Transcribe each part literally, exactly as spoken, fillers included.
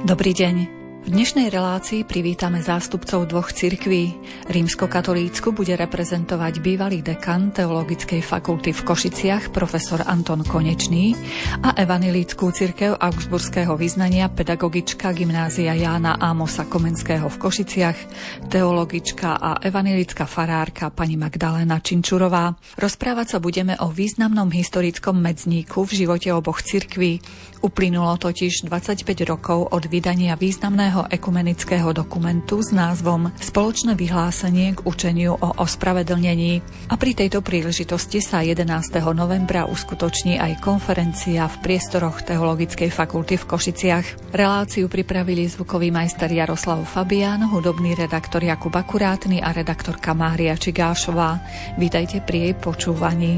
Dobrý deň. V dnešnej relácii privítame zástupcov dvoch cirkví. Rímskokatolícku bude reprezentovať bývalý dekan Teologickej fakulty v Košiciach profesor Anton Konečný a evanjelickú cirkev augsburského vyznania pedagogička gymnázia Jána Ámosa Komenského v Košiciach, teologička a evanjelická farárka pani Magdaléna Činčurová. Rozprávať sa budeme o významnom historickom medzníku v živote oboch cirkví. Uplynulo totiž dvadsaťpäť rokov od vydania významného ekumenického dokumentu s názvom Spoločné vyhlásenie k učeniu o ospravedlnení. A pri tejto príležitosti sa jedenásteho novembra uskutoční aj konferencia v priestoroch Teologickej fakulty v Košiciach. Reláciu pripravili zvukový majster Jaroslav Fabián, hudobný redaktor Jakub Akurátny a redaktorka Mária Čigášová. Vítajte pri jej počúvaní.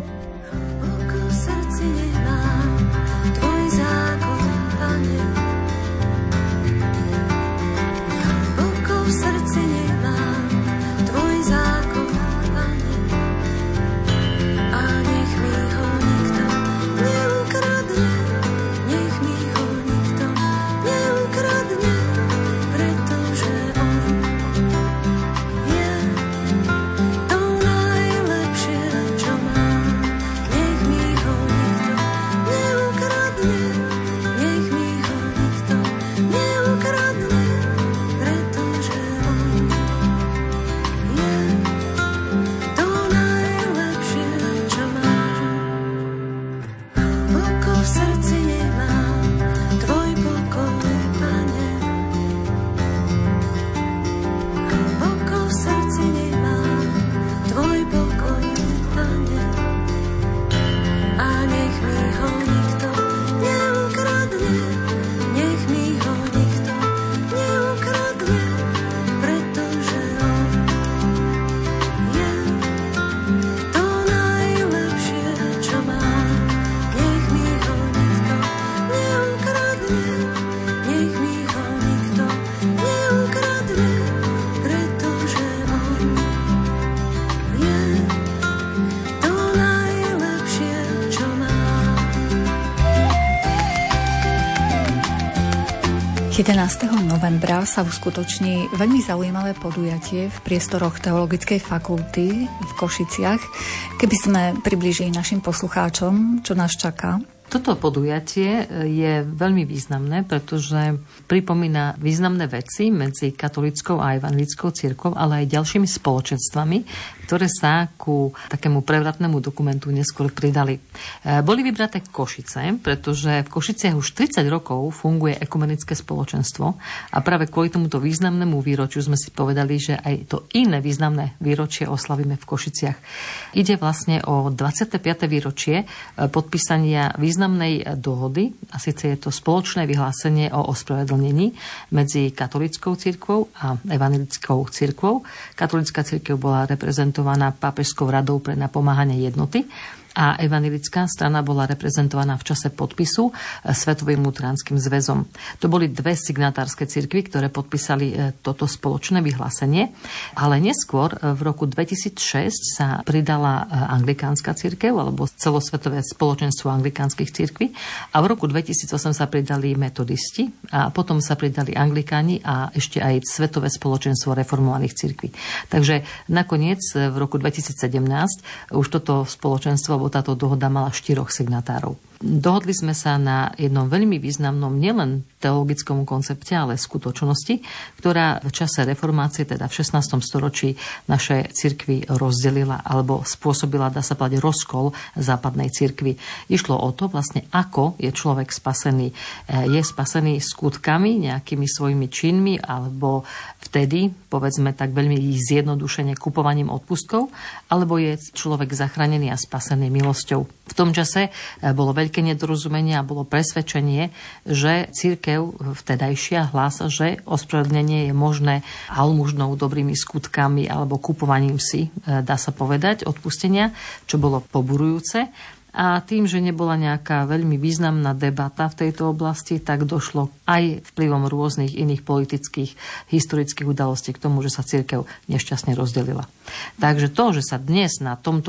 jedenásteho novembra sa uskutoční veľmi zaujímavé podujatie v priestoroch Teologickej fakulty v Košiciach. Keby sme priblížili našim poslucháčom, čo nás čaká. Toto podujatie je veľmi významné, pretože pripomína významné veci medzi katolíckou a evanjelickou cirkvou, ale aj ďalšími spoločenstvami, ktoré sa ku takému prevratnému dokumentu neskôr pridali. Boli vybraté Košice, pretože v Košiciach už tridsať rokov funguje ekumenické spoločenstvo a práve kvôli tomuto významnému výročiu sme si povedali, že aj to iné významné výročie oslavíme v Košiciach. Ide vlastne o dvadsiate piate výročie podpísania významnej dohody, a síce je to spoločné vyhlásenie o ospravedlnení medzi katolíckou cirkvou a evanjelickou cirkvou. Katolícka cirkev bola reprezentovaná pápežskou radou pre napomáhanie jednoty a evanjelická strana bola reprezentovaná v čase podpisu Svetovým luteránskym zväzom. To boli dve signatárske cirkvy, ktoré podpísali toto spoločné vyhlásenie, ale neskôr v roku dvetisícšesť sa pridala anglikánska cirkev alebo celosvetové spoločenstvo anglikánskych cirkví a v roku dvetisícosem sa pridali metodisti a potom sa pridali anglikáni a ešte aj Svetové spoločenstvo reformovaných cirkví. Takže nakoniec v roku dvetisícsedemnásť už toto spoločenstvo táto dohoda mala štyroch signatárov. Dohodli sme sa na jednom veľmi významnom nielen teologickom koncepte, ale skutočnosti, ktorá v čase reformácie, teda v šestnástom storočí, naše cirkvi rozdelila alebo spôsobila, dá sa povedať, rozkol západnej cirkvi. Išlo o to vlastne, ako je človek spasený. Je spasený skutkami, nejakými svojimi činmi, alebo vtedy, povedzme tak veľmi zjednodušene, kupovaním odpustkov, alebo je človek zachránený a spasený milosťou. V tom čase bolo veľké nedorozumenie a bolo presvedčenie, že cirkev vtedajšia hlása, že ospravedlnenie je možné almužnou, dobrými skutkami alebo kupovaním si, dá sa povedať, odpustenia, čo bolo poburujúce. A tým, že nebola nejaká veľmi významná debata v tejto oblasti, tak došlo aj vplyvom rôznych iných politických, historických udalostí k tomu, že sa cirkev nešťastne rozdelila. Takže to, že sa dnes na tomto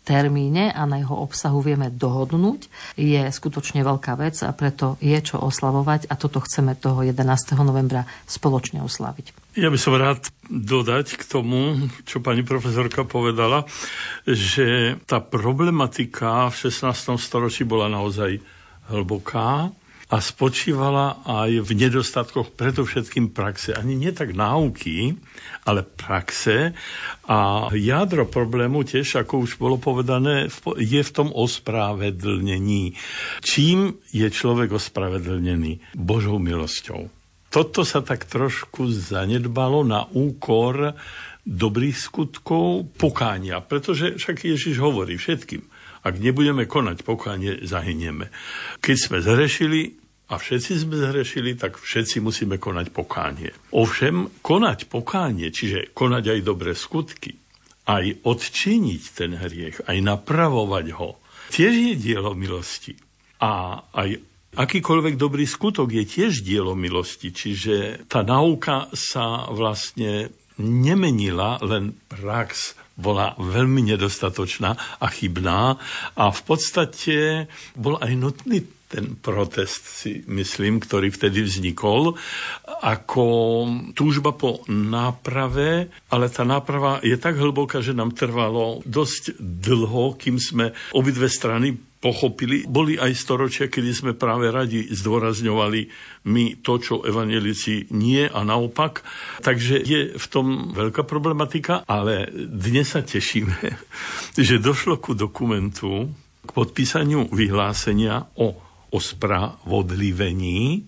termíne a na jeho obsahu vieme dohodnúť, je skutočne veľká vec a preto je čo oslavovať a toto chceme toho jedenásteho novembra spoločne oslaviť. Ja by som rád dodať k tomu, čo pani profesorka povedala, že tá problematika v šestnástom storočí bola naozaj hlboká a spočívala aj v nedostatkoch predovšetkým praxe. Ani nie tak náuky, ale praxe. A jadro problému tiež, ako už bolo povedané, je v tom ospravedlnení. Čím je človek ospravedlnený? Božou milosťou. Toto sa tak trošku zanedbalo na úkor dobrých skutkov pokánia, pretože však Ježiš hovorí všetkým: ak nebudeme konať pokánie, zahynieme. Keď sme zhrešili, a všetci sme zhrešili, tak všetci musíme konať pokánie. Ovšem, konať pokánie, čiže konať aj dobré skutky, aj odčiniť ten hriech, aj napravovať ho, tiež je dielo milosti. A aj akýkoľvek dobrý skutok je tiež dielo milosti, čiže tá nauka sa vlastne nemenila, len prax bola veľmi nedostatočná a chybná a v podstate bol aj nutný ten protest, si myslím, ktorý vtedy vznikol, ako túžba po náprave, ale tá náprava je tak hlboká, že nám trvalo dosť dlho, kým sme obidve strany pochopili. Boli aj storočia, kedy sme práve radi zdôrazňovali my to, čo evanjelici nie a naopak. Takže je v tom veľká problematika, ale dnes sa tešíme, že došlo ku dokumentu, k podpísaniu vyhlásenia o ospravodlivení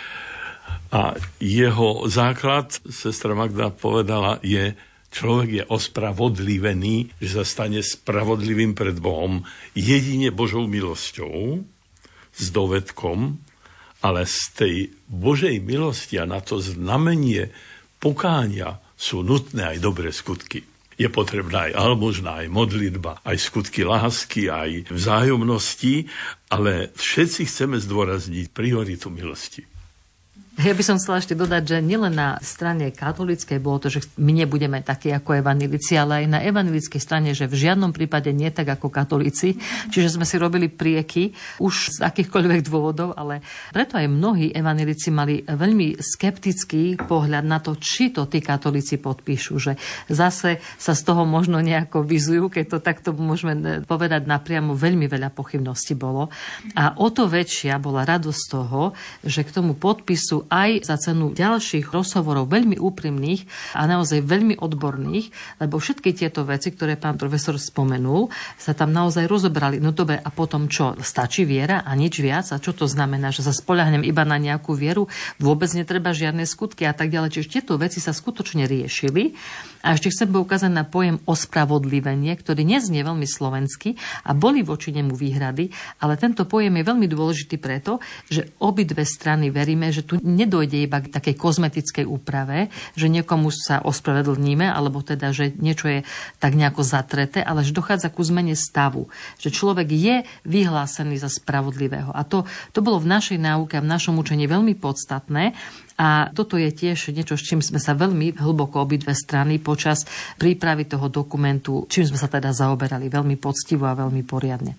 a jeho základ, sestra Magda povedala, je: človek je ospravodlivený, že sa stane spravodlivým pred Bohom jedine Božou milosťou, s dovedkom, ale z tej Božej milosti a na to znamenie pokánia sú nutné aj dobré skutky. Je potrebná aj almužna, aj modlitba, aj skutky lásky, aj vzájomnosti, ale všetci chceme zdôrazniť prioritu milosti. Ja by som chcela ešte dodať, že nielen na strane katolíckej bolo to, že my nebudeme takí ako evanjelici, ale aj na evanjelickej strane, že v žiadnom prípade nie tak ako katolíci. Čiže sme si robili prieky už z akýchkoľvek dôvodov, ale preto aj mnohí evanjelici mali veľmi skeptický pohľad na to, či to tí katolíci podpíšu. Že zase sa z toho možno nejako vyzujú, keď to takto môžeme povedať napriamo, veľmi veľa pochybností bolo. A o to väčšia bola radosť z toho, že k tomu podpisu aj za cenu ďalších rozhovorov veľmi úprimných a naozaj veľmi odborných, lebo všetky tieto veci, ktoré pán profesor spomenul, sa tam naozaj rozobrali. No dobre, a potom čo? Stačí viera a nič viac? A čo to znamená? Že sa spoľahnem iba na nejakú vieru? Vôbec netreba žiadne skutky a tak ďalej. Čiže tieto veci sa skutočne riešili. A ešte chcem poukázať na pojem ospravodlivenie, ktorý neznie veľmi slovenský a boli voči nemu výhrady, ale tento pojem je veľmi dôležitý preto, že obidve strany veríme, že tu nedojde iba k takej kozmetickej úprave, že niekomu sa ospravedlníme, alebo teda, že niečo je tak nejako zatreté, ale že dochádza ku zmene stavu. Že človek je vyhlásený za spravodlivého. A to, to bolo v našej náuke a v našom učení veľmi podstatné. A toto je tiež niečo, s čím sme sa veľmi hlboko obidve strany počas prípravy toho dokumentu, čím sme sa teda zaoberali veľmi poctivo a veľmi poriadne.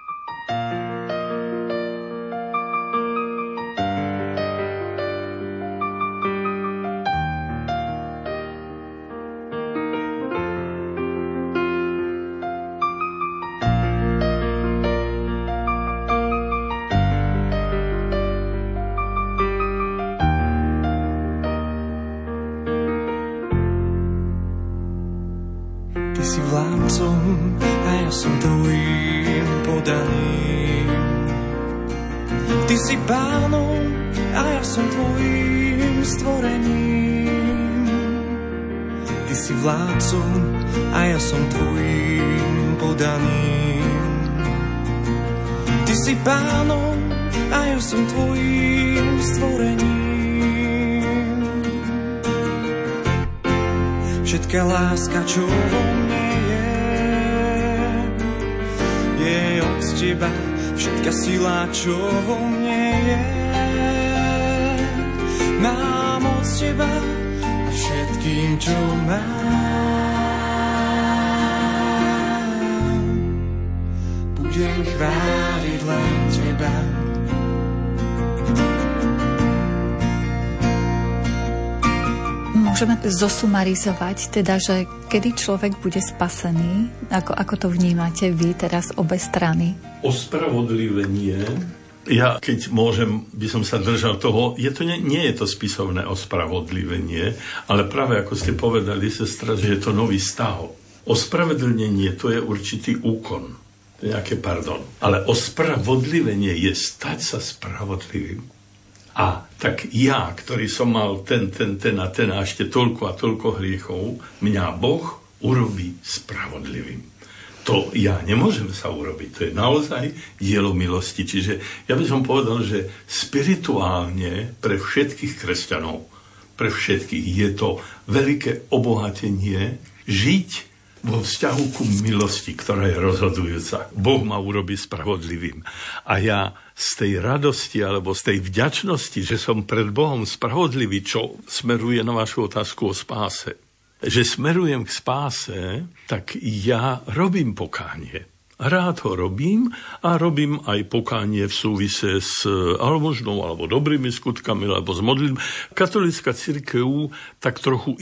A ja som tvojím podaným. Ty si pánom a ja som tvojím stvorením. Všetká láska, čo vo mne je, je od teba. Všetká sila, čo vo mne je, mám od teba. A všetkým, čo mám, môžeme zosumarizovať, teda, že kedy človek bude spasený? Ako, ako to vnímate vy teraz obe strany? Ospravodlivenie, ja keď môžem, by som sa držal toho, je to, nie, nie je to spisovné ospravodlivenie, ale práve ako ste povedali, sestra, že je to nový stav. Ospravedlnenie to je určitý úkon, to je nejaké pardon. Ale ospravodlivenie je stať sa spravodlivým. A tak ja, ktorý som mal ten, ten, ten a ten a ešte toľko a toľko hriechov, mňa Boh urobí spravodlivým. To ja nemôžem sa urobiť. To je naozaj dielo milosti. Čiže ja by som povedal, že spirituálne pre všetkých kresťanov, pre všetkých je to veľké obohatenie žiť vo vzťahu ku milosti, ktorá je rozhodujúca. Boh ma urobí spravodlivým. A ja z tej radosti alebo z tej vďačnosti, že som pred Bohom spravodlivý, čo smeruje na vašu otázku o spáse, že smerujem k spáse, tak ja robím pokánie. Rád ho robím a robím aj pokánie v súvise s almužnou alebo dobrými skutkami alebo s modlitbou. Katolícka cirkev tak trochu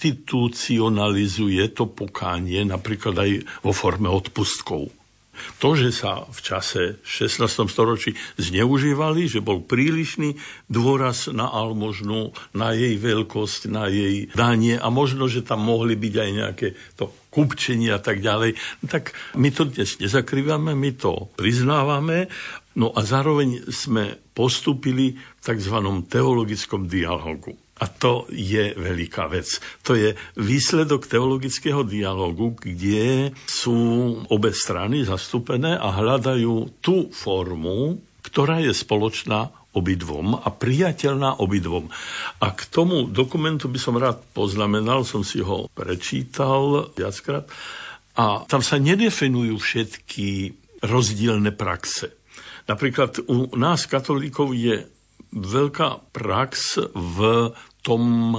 inštitucionalizuje to pokánie napríklad aj vo forme odpustkov. To, že sa v čase v šestnástom storočí zneužívali, že bol prílišný dôraz na almužnu, na jej veľkosť, na jej danie a možno, že tam mohli byť aj nejaké to kupčenie a tak ďalej, tak my to dnes nezakrývame, my to priznávame, no a zároveň sme postúpili v tzv. Teologickom dialogu. A to je veľká vec. To je výsledok teologického dialogu, kde sú obe strany zastúpené a hľadajú tú formu, ktorá je spoločná obidvom a priateľná obidvom. A k tomu dokumentu by som rád poznamenal, som si ho prečítal viackrát, a tam sa nedefinujú všetky rozdielne praxe. Napríklad u nás katolíkov je veľká prax v tom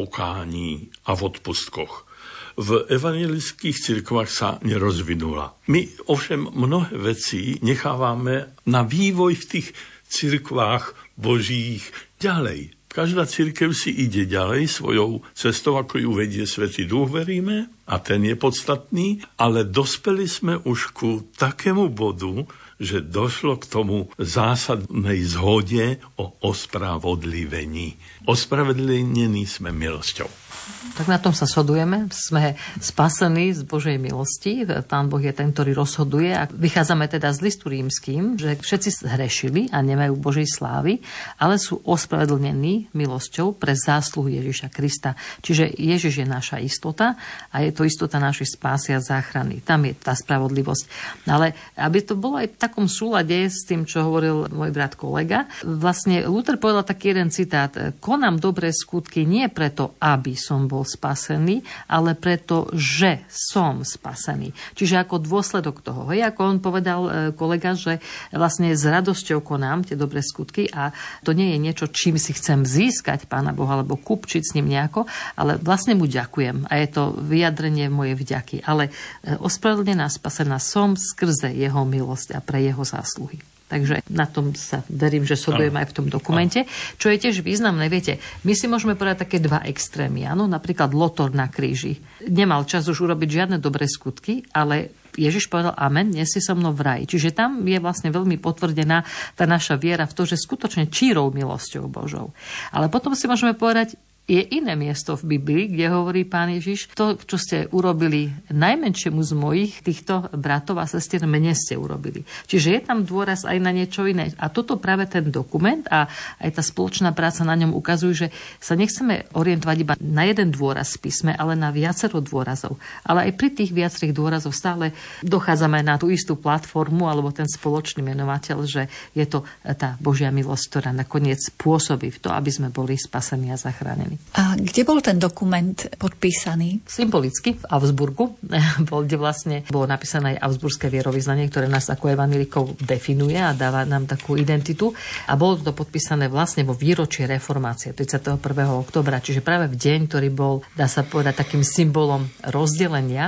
pokání a v odpustkoch. V evangelických cirkvách sa nerozvinula. My ovšem mnohé veci nechávame na vývoj v tých cirkvách božích ďalej. Každá cirkev si ide ďalej svojou cestou, ako ju vedie Svätý Duch, veríme, a ten je podstatný, ale dospeli sme už ku takému bodu, že došlo k tomu zásadnej zhode o ospravodlivení. Ospravedlnení sme milosťou. Tak na tom sa shodujeme. Sme spasení z Božej milosti. Pán Boh je ten, ktorý rozhoduje. A vychádzame teda z listu rímskym, že všetci zhrešili a nemajú Božej slávy, ale sú ospravedlnení milosťou pre zásluhu Ježiša Krista. Čiže Ježiš je naša istota a je to istota našej spásy a záchrany. Tam je tá spravodlivosť. Ale aby to bolo aj v takom súlade s tým, čo hovoril môj brat kolega, vlastne Luther povedal taký jeden citát: konám dobré skutky nie preto, aby som bol spasený, ale preto, že som spasený. Čiže ako dôsledok toho. Hej, ako on povedal kolega, že vlastne s radosťou konám tie dobré skutky a to nie je niečo, čím si chcem získať Pána Boha alebo kupčiť s ním nejako, ale vlastne mu ďakujem a je to vyjadrenie mojej vďaky. Ale ospravedlnená, spasená som skrze jeho milosť a pre jeho zásluhy. Takže na tom sa verím, že shodujeme aj v tom dokumente. Čo je tiež významné, viete, my si môžeme povedať také dva extrémy. Áno? Napríklad Lotor na kríži. Nemal čas už urobiť žiadne dobré skutky, ale Ježiš povedal amen, dnes si so mnou v raji. Čiže tam je vlastne veľmi potvrdená tá naša viera v to, že skutočne čírou milosťou Božou. Ale potom si môžeme povedať, je iné miesto v Biblii, kde hovorí Pán Ježiš, to, čo ste urobili najmenšiemu z mojich týchto bratov a sestier, mne ste urobili. Čiže je tam dôraz aj na niečo iné. A toto práve ten dokument a aj tá spoločná práca na ňom ukazujú, že sa nechceme orientovať iba na jeden dôraz v písme, ale na viacero dôrazov. Ale aj pri tých viacerých dôrazov stále dochádzame na tú istú platformu alebo ten spoločný menovateľ, že je to tá Božia milosť, ktorá nakoniec pôsobí v to, aby sme boli spasení a zachránení. A kde bol ten dokument podpísaný? Symbolicky v Augsburgu, kde vlastne bolo napísané aj augsburské vierovyznanie, ktoré nás ako evanjelikov definuje a dáva nám takú identitu. A bolo to podpísané vlastne vo výročí reformácie tridsiateho prvého októbra, čiže práve v deň, ktorý bol, dá sa povedať, takým symbolom rozdelenia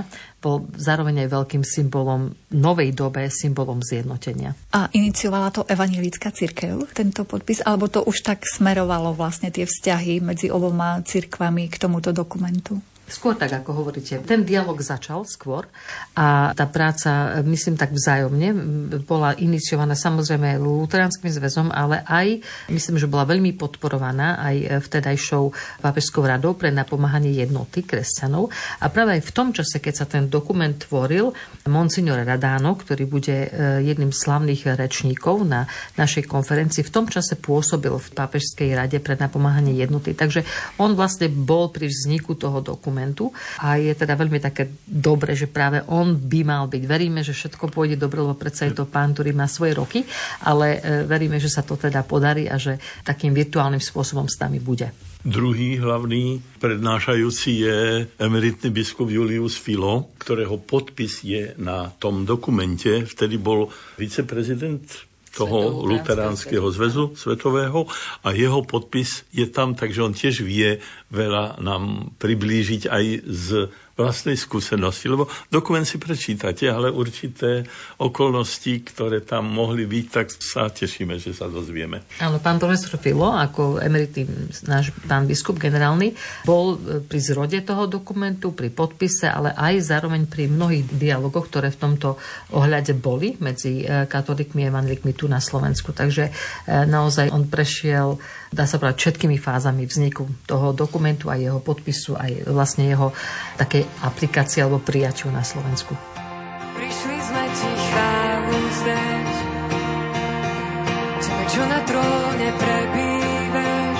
bol zároveň aj veľkým symbolom novej dobe, symbolom zjednotenia. A iniciovala to evanjelická cirkev, tento podpis, alebo to už tak smerovalo vlastne tie vzťahy medzi oboma cirkvami k tomuto dokumentu? Skôr tak, ako hovoríte. Ten dialog začal skôr a tá práca, myslím tak vzájomne, bola iniciovaná samozrejme Luteránskym zväzom, ale aj, myslím, že bola veľmi podporovaná aj vtedajšou pápežskou radou pre napomáhanie jednoty kresťanov. A práve aj v tom čase, keď sa ten dokument tvoril, monsignor Radano, ktorý bude jedným z slavných rečníkov na našej konferencii, v tom čase pôsobil v pápežskej rade pre napomáhanie jednoty. Takže on vlastne bol pri vzniku toho dokumentu. A je teda veľmi také dobre, že práve on by mal byť. Veríme, že všetko pôjde dobre, lebo predsa je to pán, ktorý má svoje roky, ale veríme, že sa to teda podarí a že takým virtuálnym spôsobom s nami bude. Druhý hlavný prednášajúci je emeritný biskup Julius Filo, ktorého podpis je na tom dokumente. Vtedy bol viceprezident toho Luteránskeho zväzu svetového a jeho podpis je tam, takže on tiež vie veľa nám priblížiť aj z vlastnej skúsenosti, lebo dokument si prečítate, ale určité okolnosti, ktoré tam mohli byť, tak sa tešíme, že sa dozvieme. Áno, pán profesor Filo, ako emeritný náš pán biskup generálny, bol pri zrode toho dokumentu, pri podpise, ale aj zároveň pri mnohých dialogoch, ktoré v tomto ohľade boli medzi katolíkmi a evanjelikmi tu na Slovensku. Takže naozaj on prešiel, dá sa povedať, všetkými fázami vzniku toho dokumentu a jeho podpisu, aj vlastne jeho také aplikácie alebo prijaťu na Slovensku. Prišli sme ti chválu vzdať, tebe, čo na tróne prebývaš.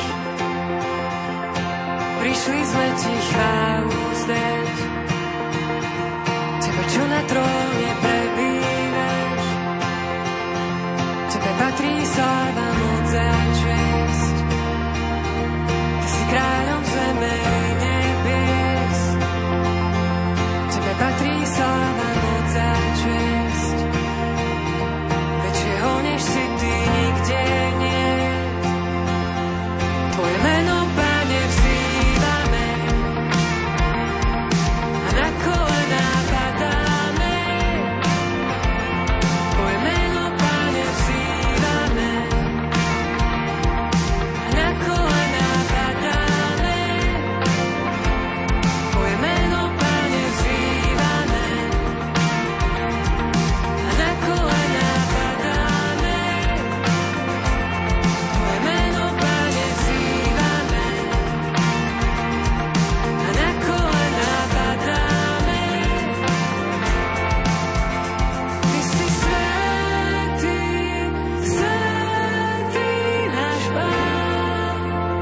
Prišli sme ti chválu vzdať, tebe, čo na tróne prebývaš. Tebe patrí sláva, moc a česť, ty si kráľom zeme i nebies. Tebe patrí sláva, moc a česť, väčšieho než si ty nikde nie. Tvoje meno, Pane, vzývame a na kolená padáme. Tvoje meno, Pane, vzývame a na kolená padáme. Tvoje meno, Pane, vzývame a na kolená padáme. Tvoje meno, Pane, vzývame a na kolená padáme. Ty si svätý, svätý náš Pán.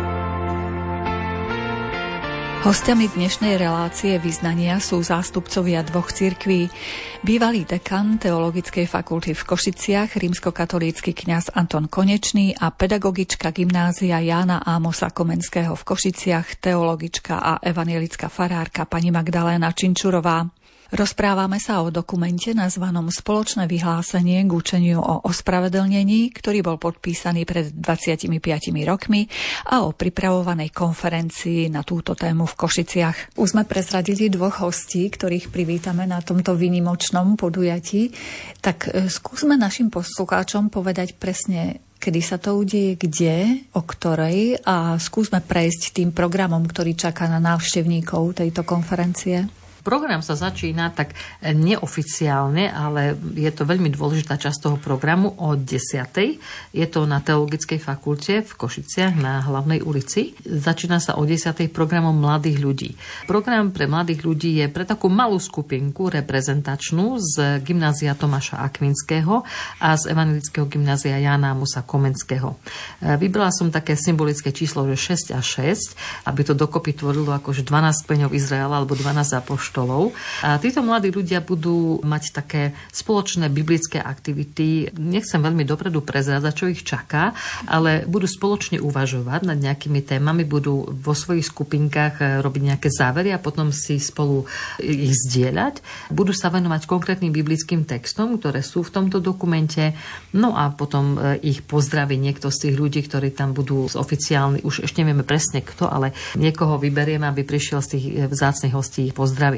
Hostiami dnešnej relácie vyznania sú zástupcovia dvoch cirkví. Bývalý dekan Teologickej fakulty v Košiciach, rímskokatolícky kňaz Anton Konečný a pedagogička gymnázia Jána Ámosa Komenského v Košiciach, teologička a evanjelická farárka pani Magdaléna Činčurová. Rozprávame sa o dokumente nazvanom Spoločné vyhlásenie k učeniu o ospravedlnení, ktorý bol podpísaný pred dvadsiatimi piatimi rokmi, a o pripravovanej konferencii na túto tému v Košiciach. Už sme prezradili dvoch hostí, ktorých privítame na tomto výnimočnom podujatí. Tak skúsme našim poslucháčom povedať presne, kedy sa to udeje, kde, o ktorej, a skúsme prejsť tým programom, ktorý čaká na návštevníkov tejto konferencie. Program sa začína tak neoficiálne, ale je to veľmi dôležitá časť toho programu o desiatej. Je to na Teologickej fakulte v Košiciach na Hlavnej ulici. Začína sa o desiatej programom mladých ľudí. Program pre mladých ľudí je pre takú malú skupinku reprezentačnú z gymnázia Tomáša Akvinského a z evanjelického gymnázia Jána Ámosa Komenského. Vybrala som také symbolické číslo, že šesť a šesť, aby to dokopy tvorilo akože dvanásť kmeňov Izraela alebo dvanásť apoštolov. A títo mladí ľudia budú mať také spoločné biblické aktivity. Nechcem veľmi dopredu prezradzať, čo ich čaká, ale budú spoločne uvažovať nad nejakými témami, budú vo svojich skupinkách robiť nejaké závery a potom si spolu ich zdieľať. Budú sa venovať konkrétnym biblickým textom, ktoré sú v tomto dokumente. No a potom ich pozdraví niekto z tých ľudí, ktorí tam budú oficiálni. Už ešte nevieme presne kto, ale niekoho vyberieme, aby prišiel z tých vzácnych hostí ich pozdraviť.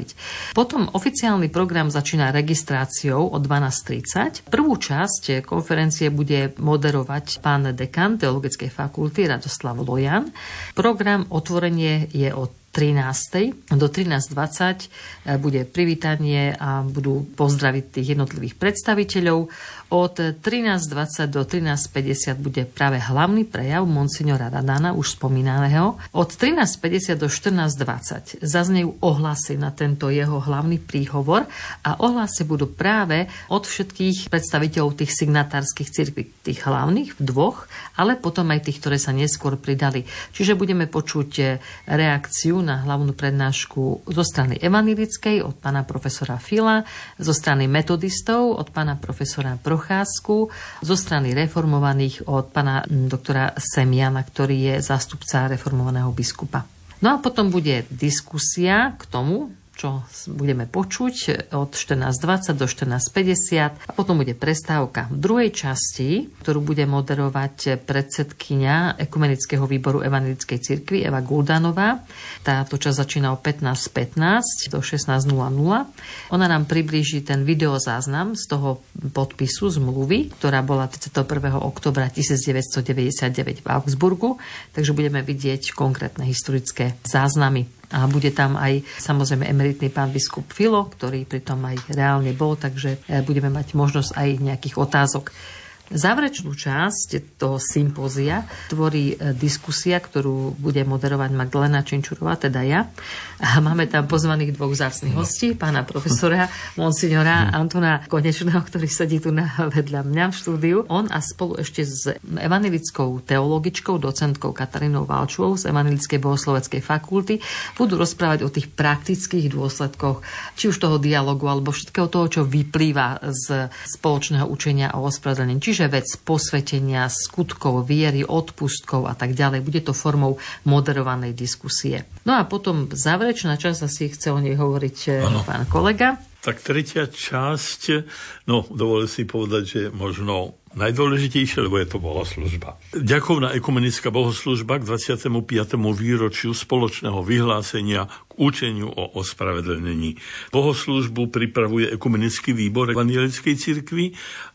predstaviť. Potom oficiálny program začína registráciou o dvanásť tridsať. Prvú časť konferencie bude moderovať pán dekan Teologickej fakulty Radoslav Lojan. Program otvorenie je od trinástej do trinásť dvadsať bude privítanie a budú pozdraviť tých jednotlivých predstaviteľov. Od trinásť dvadsať do trinásť päťdesiat bude práve hlavný prejav monsignora Radana, už spomínaného. Od trinásť päťdesiat do štrnásť dvadsať zaznejú ohlasy na tento jeho hlavný príhovor a ohlasy budú práve od všetkých predstaviteľov tých signatárskych cirkví, tých hlavných dvoch, ale potom aj tých, ktoré sa neskôr pridali. Čiže budeme počuť reakciu na hlavnú prednášku zo strany evanjelickej od pána profesora Fila, zo strany metodistov od pána profesora Procházku, zo strany reformovaných od pána doktora Semiana, ktorý je zástupca reformovaného biskupa. No a potom bude diskusia k tomu, čo budeme počuť od štrnásť dvadsať do štrnásť päťdesiat a potom bude prestávka v druhej časti, ktorú bude moderovať predsedkyňa Ekumenického výboru Evanjelickej cirkvi Eva Guldanová. Táto časť začína o pätnásť pätnásť do šestnásť nula nula. Ona nám priblíži ten videozáznam z toho podpisu zmluvy, ktorá bola tridsiateho prvého októbra tisícdeväťstodeväťdesiatdeväť v Augsburgu, takže budeme vidieť konkrétne historické záznamy. A bude tam aj samozrejme emeritný pán biskup Filo, ktorý pritom aj reálne bol, takže budeme mať možnosť aj nejakých otázok. Záverečnú časť toho sympózia tvorí diskusia, ktorú bude moderovať Magdalena Činčurová, teda ja. A máme tam pozvaných dvoch vzácnych hostí, pána profesora monsignora Antona Konečného, ktorý sedí tu na vedľa mňa v štúdiu. On a spolu ešte s evanjelickou teologičkou, docentkou Katarínou Valčovou z Evanjelickej bohosloveckej fakulty budú rozprávať o tých praktických dôsledkoch, či už toho dialogu, alebo všetkého toho, čo vyplýva z spoločného učenia o ospravedlnení. Čiže vec posvetenia, skutkov, viery, odpustkov a tak ďalej. Bude to formou moderovanej diskusie. No a potom záverečná časť, asi chce o nej hovoriť ano. Pán kolega. Tak tretia časť, no dovolím si povedať, že možno najdôležitejšie, lebo je to bohoslužba. Ďakovná ekumenická bohoslužba k dvadsiatemu piatemu výročiu spoločného vyhlásenia k učeniu o ospravedlnení. Bohoslužbu pripravuje ekumenický výbor Evanjelickej cirkvi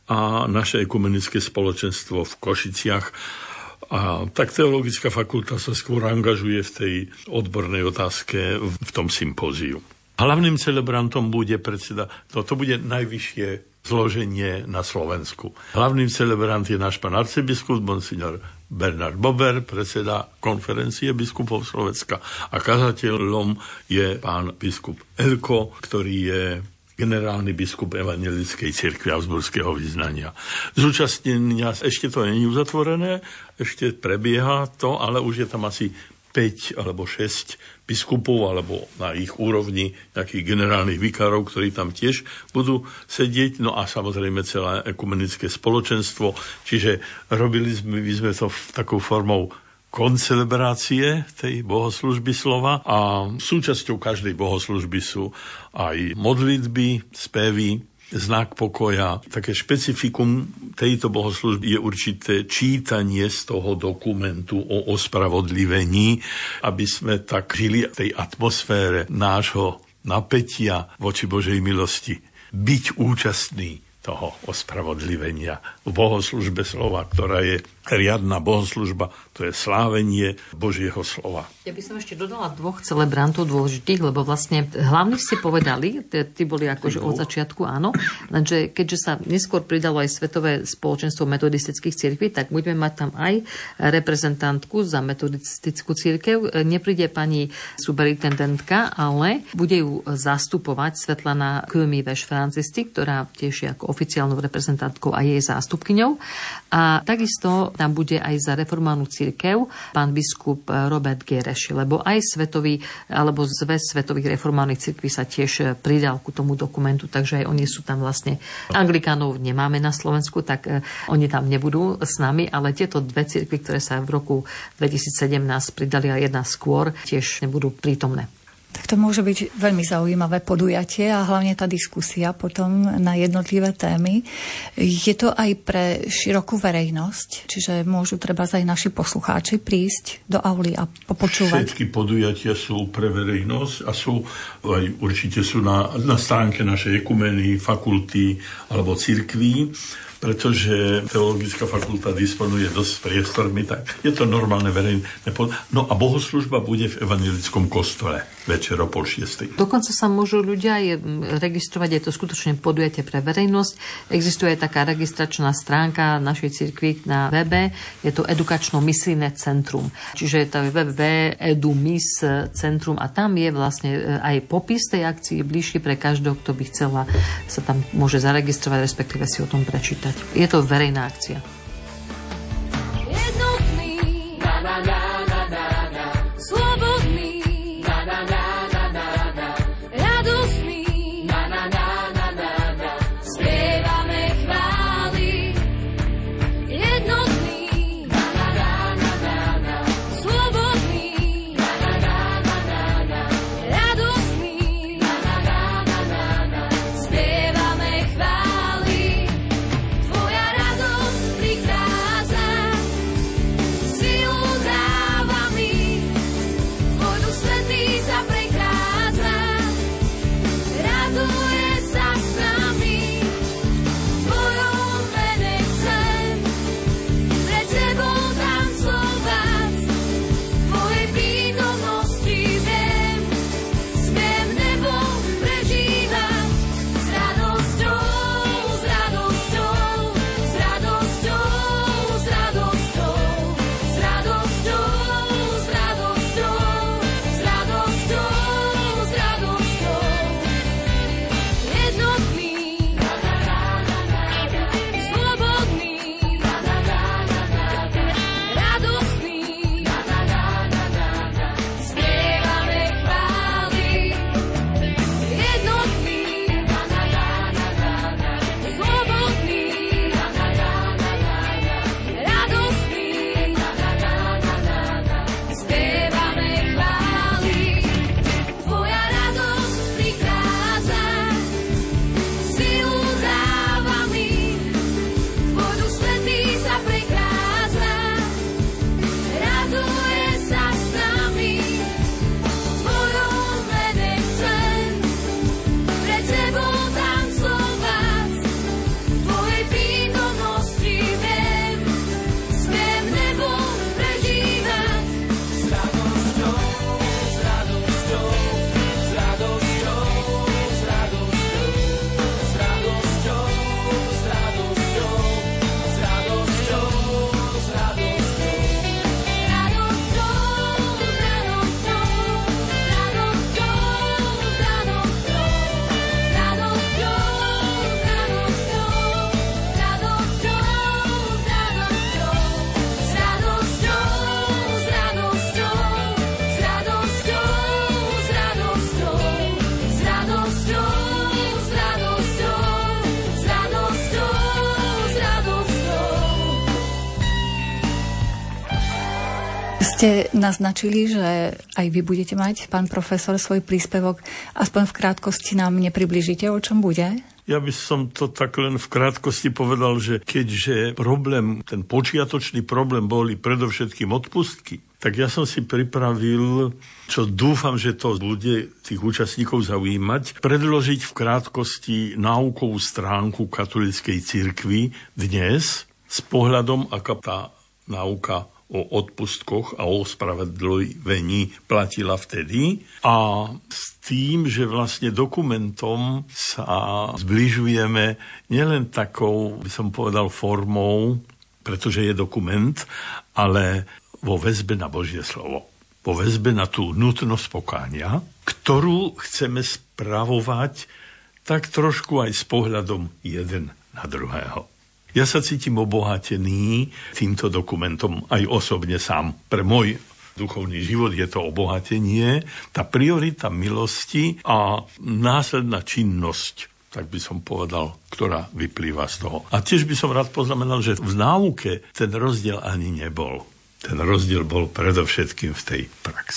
a naše ekumenické spoločenstvo v Košiciach. A tak teologická fakulta sa skôr angažuje v tej odbornej otázke v tom sympóziu. Hlavným celebrantom bude predseda, no to bude najvyššie zloženie na Slovensku. Hlavným celebrant je náš pán arcibiskup, monsignor Bernard Bober, predseda konferencie biskupov Slovenska a kazateľom je pán biskup Elko, ktorý je generálny biskup Evanjelickej cirkvi Augsburského vyznania. Zúčastnenia, ešte to nie je uzatvorené, ešte prebieha to, ale už je tam asi päť alebo šesť biskupov, alebo na ich úrovni nejakých generálnych vikárov, ktorí tam tiež budú sedieť. No a samozrejme celé ekumenické spoločenstvo. Čiže robili sme, my sme to v takou formou koncelebrácie tej bohoslužby slova a súčasťou každej bohoslužby sú aj modlitby, spevy, znak pokoja. Také špecifikum tejto bohoslužby je určité čítanie z toho dokumentu o ospravodlivení, aby sme tak žili v tej atmosfére nášho napätia voči Božej milosti. Byť účastný toho ospravodlivenia v bohoslužbe slova, ktorá je riadna bohoslužba, to je slávenie Božieho slova. Ja by som ešte dodala dvoch celebrantov dôležitých, lebo vlastne hlavní ste povedali, tí boli akože od začiatku, áno, lenže keďže sa neskôr pridalo aj Svetové spoločenstvo metodistických cirkví, tak budeme mať tam aj reprezentantku za metodistickú cirkev. Nepríde pani superintendentka, ale bude ju zastupovať Svetlana Kömi-Veš-Francisty, ktorá tiež je ako oficiálnou reprezentantkou a jej zástupkyňou. A takisto tam bude aj za reformovanú cirkev pán biskup Robert Gereši, lebo aj svetový, alebo zväz svetových reformovaných cirkví sa tiež pridal ku tomu dokumentu, takže aj oni sú tam vlastne. Anglikánov nemáme na Slovensku, tak oni tam nebudú s nami, ale tieto dve cirkvi, ktoré sa v roku dvetisícsedemnásť pridali a jedna skôr, tiež nebudú prítomné. Tak to môže byť veľmi zaujímavé podujatie a hlavne tá diskusia potom na jednotlivé témy. Je to aj pre širokú verejnosť, čiže môžu treba aj naši poslucháči prísť do auly a popočúvať. Všetky podujatia sú pre verejnosť a sú aj určite sú na, na stránke našej ekumeny, fakulty alebo cirkví, pretože teologická fakulta disponuje dosť priestormi, tak je to normálne verejné. No a bohoslužba bude v evangelickom kostole večer o pol šiestej. Dokonca sa môžu ľudia aj registrovať, je to skutočne podujatie pre verejnosť. Existuje aj taká registračná stránka našej cirkvi na webe, je to edukačno-misijné centrum. Čiže je to w w w bodka edumis centrum a tam je vlastne aj popis tej akcie bližší pre každého, kto by chcela sa tam môže zaregistrovať, respektíve si o tom prečítať. Je to verejná akcia. Jednotný, na, na, na, na, na, na. Slobodný, na, na, na, na, na, na. Radosný, na, na, na, na, na, na. Spievame chvály. Jednotný, na, na, na, na, na, na. Slobodný, na, na, na, na, na, na. Radosný, na, na, na, na, na, na. Spievame chvály. Tvoja radosť prichádza, silu dáva mi, tvoj duch svätý sa prechádza, raduje sa s nami, v tvojom mene chcem pred tebou tancovať, v tvojej prítomnosti viem, smiem nebo prežívať, s radosťou, s radosťou, s radosťou, s radosťou, s radosťou, s radosťou, s radosťou, s radosťou. Jednotný, slobodný, radosný, spievame chvály. Jednotný, slobodný, radosný, spievame chvály. Tvoja radosť prichádza, silu dáva mi, tvoj duch svätý sa prechádza, raduje sa s nami, v tvojom mene chcem pred tebou tancovať, v tvojej prítomnosti viem, smiem nebo prežívať. S radosťou, s radosťou, s radosťou, s radosťou, s radosťou, s radosťou, s radosťou, s radosťou. Radosťou, s radosťou, s radosťou, s radosťou, s radosťou, s radosťou, s radosťou, s radosťou, s radosťou, s radosťou, s radosťou, s radosťou, s radosťou, s radosťou, s radosťou, s radosťou. Ste naznačili, že aj vy budete mať, pán profesor, svoj príspevok. Aspoň v krátkosti nám nepribližíte, o čom bude? Ja by som to tak len v krátkosti povedal, že keďže problém, ten počiatočný problém boli predovšetkým odpustky, tak ja som si pripravil, čo dúfam, že to bude tých účastníkov zaujímať, predložiť v krátkosti náukovú stránku katolíckej cirkvi dnes s pohľadom, aká tá náuka o odpustkoch a o ospravedlivení platila vtedy a s tým, že vlastne dokumentom sa zbližujeme nielen takou, by som povedal, formou, pretože je dokument, ale vo väzbe na Božie slovo. Vo väzbe na tú nutnosť pokánia, ktorú chceme spravovať tak trošku aj s pohľadom jeden na druhého. Ja sa cítim obohatený týmto dokumentom aj osobne sám. Pre môj duchovný život je to obohatenie, tá priorita milosti a následná činnosť, tak by som povedal, ktorá vyplýva z toho. A tiež by som rád poznamenal, že v náuke ten rozdiel ani nebol. Ten rozdiel bol predovšetkým v tej praxi.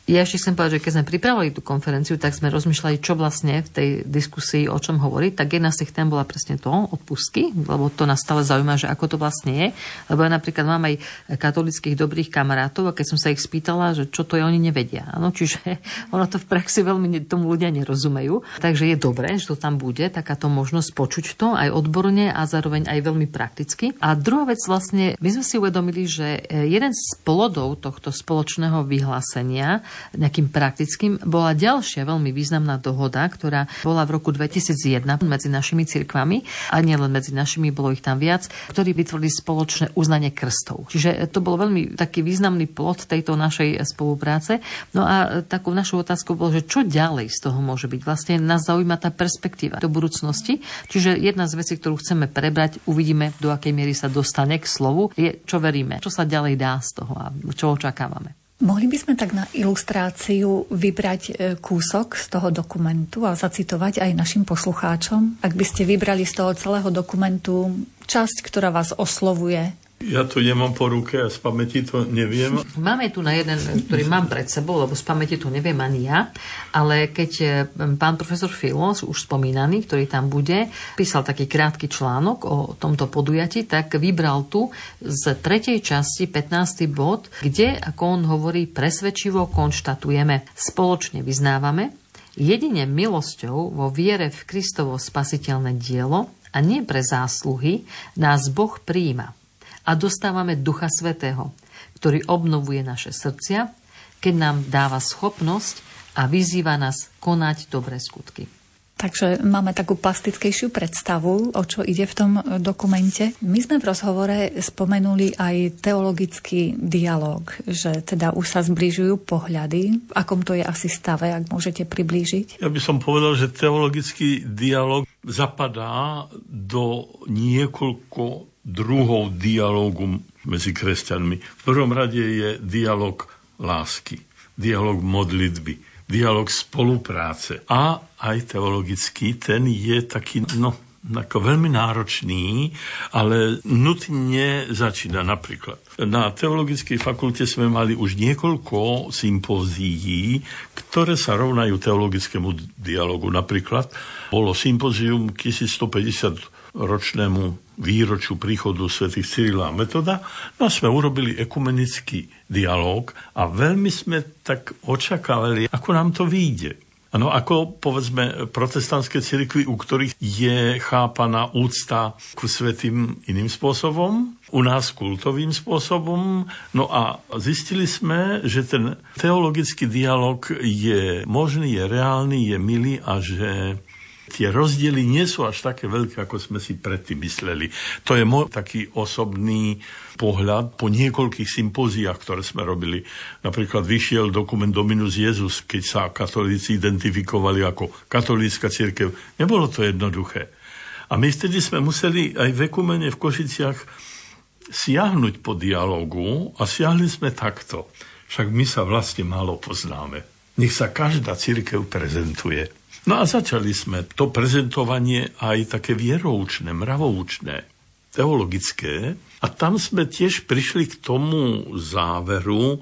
Ja ešte chcem povedať, že keď sme pripravili tú konferenciu, tak sme rozmýšľali, čo vlastne v tej diskusii o čom hovoriť. Tak jedna z tých tém bola presne to, odpustky, lebo to nás stále zaujíma, že ako to vlastne je. Lebo ja napríklad mám aj katolických dobrých kamarátov a keď som sa ich spýtala, že čo to je, oni nevedia. Áno, čiže ono to v praxi veľmi tomu ľudia nerozumejú. Takže je dobré, že to tam bude, takáto možnosť počuť to aj odborne a zároveň aj veľmi prakticky. A druhá vec vlastne, my sme si uvedomili, že jeden z plodov tohto spoločného vyhlásenia nejakým praktickým bola ďalšia veľmi významná dohoda, ktorá bola v roku dvetisícjeden medzi našimi cirkvami a nielen medzi našimi, bolo ich tam viac, ktorí vytvorili spoločné uznanie krstov. Čiže to bol veľmi taký významný plod tejto našej spolupráce. No a takou našou otázkou bolo, že čo ďalej z toho môže byť. Vlastne nás zaujíma tá perspektíva do budúcnosti. Čiže jedna z vecí, ktorú chceme prebrať, uvidíme, do akej miery sa dostane k slovu, je, čo veríme, čo sa ďalej dá z toho a čo očakávame. Mohli by sme tak na ilustráciu vybrať kúsok z toho dokumentu a zacitovať aj našim poslucháčom? Ak by ste vybrali z toho celého dokumentu časť, ktorá vás oslovuje. Ja to nemám po ruke a z pamäti to neviem. Máme tu na jeden, ktorý mám pred sebou, lebo z pamäti to neviem ani ja, ale keď pán profesor Filos, už spomínaný, ktorý tam bude, písal taký krátky článok o tomto podujatí, tak vybral tu z tretej časti pätnásty bod, kde, ako on hovorí, presvedčivo konštatujeme, spoločne vyznávame, jedine milosťou vo viere v Kristovo spasiteľné dielo a nie pre zásluhy nás Boh prijíma. A dostávame Ducha Svätého, ktorý obnovuje naše srdcia, keď nám dáva schopnosť a vyzýva nás konať dobré skutky. Takže máme takú plastickejšiu predstavu, o čo ide v tom dokumente. My sme v rozhovore spomenuli aj teologický dialog, že teda už sa zbližujú pohľady. V akom to je asi stave, ak môžete priblížiť? Ja by som povedal, že teologický dialog zapadá do niekoľko druhov dialógu medzi kresťanmi. V prvom rade je dialog lásky, dialog modlitby, dialog spolupráce. A aj teologický, ten je taký, no, ako veľmi náročný, ale nutne začína. Napríklad na teologickej fakulte sme mali už niekoľko sympózií, ktoré sa rovnajú teologickému dialogu. Napríklad bolo sympózium k tisícstopäťdesiat ročnému výročiu príchodu svätých Cyrila a Metoda. No a sme urobili ekumenický dialóg a veľmi sme tak očakávali, ako nám to vyjde. Ano, ako povedzme protestantské cirkvi, u ktorých je chápaná úcta ku svätým iným spôsobom, u nás kultovým spôsobom. No a zistili sme, že ten teologický dialóg je možný, je reálny, je milý a že tie rozdiely nie sú až také veľké, ako sme si predtým mysleli. To je môj taký osobný pohľad po niekoľkých sympóziách, ktoré sme robili. Napríklad vyšiel dokument Dominus Jesus, keď sa katolíci identifikovali ako katolícka cirkev. Nebolo to jednoduché. A my vtedy sme museli aj v ekumene v Košiciach siahnuť po dialógu a siahli sme takto. Však my sa vlastne málo poznáme. Nech sa každá cirkev prezentuje. No a začali sme to prezentovanie aj také vieroučné, mravoučné, teologické. A tam sme tiež prišli k tomu záveru,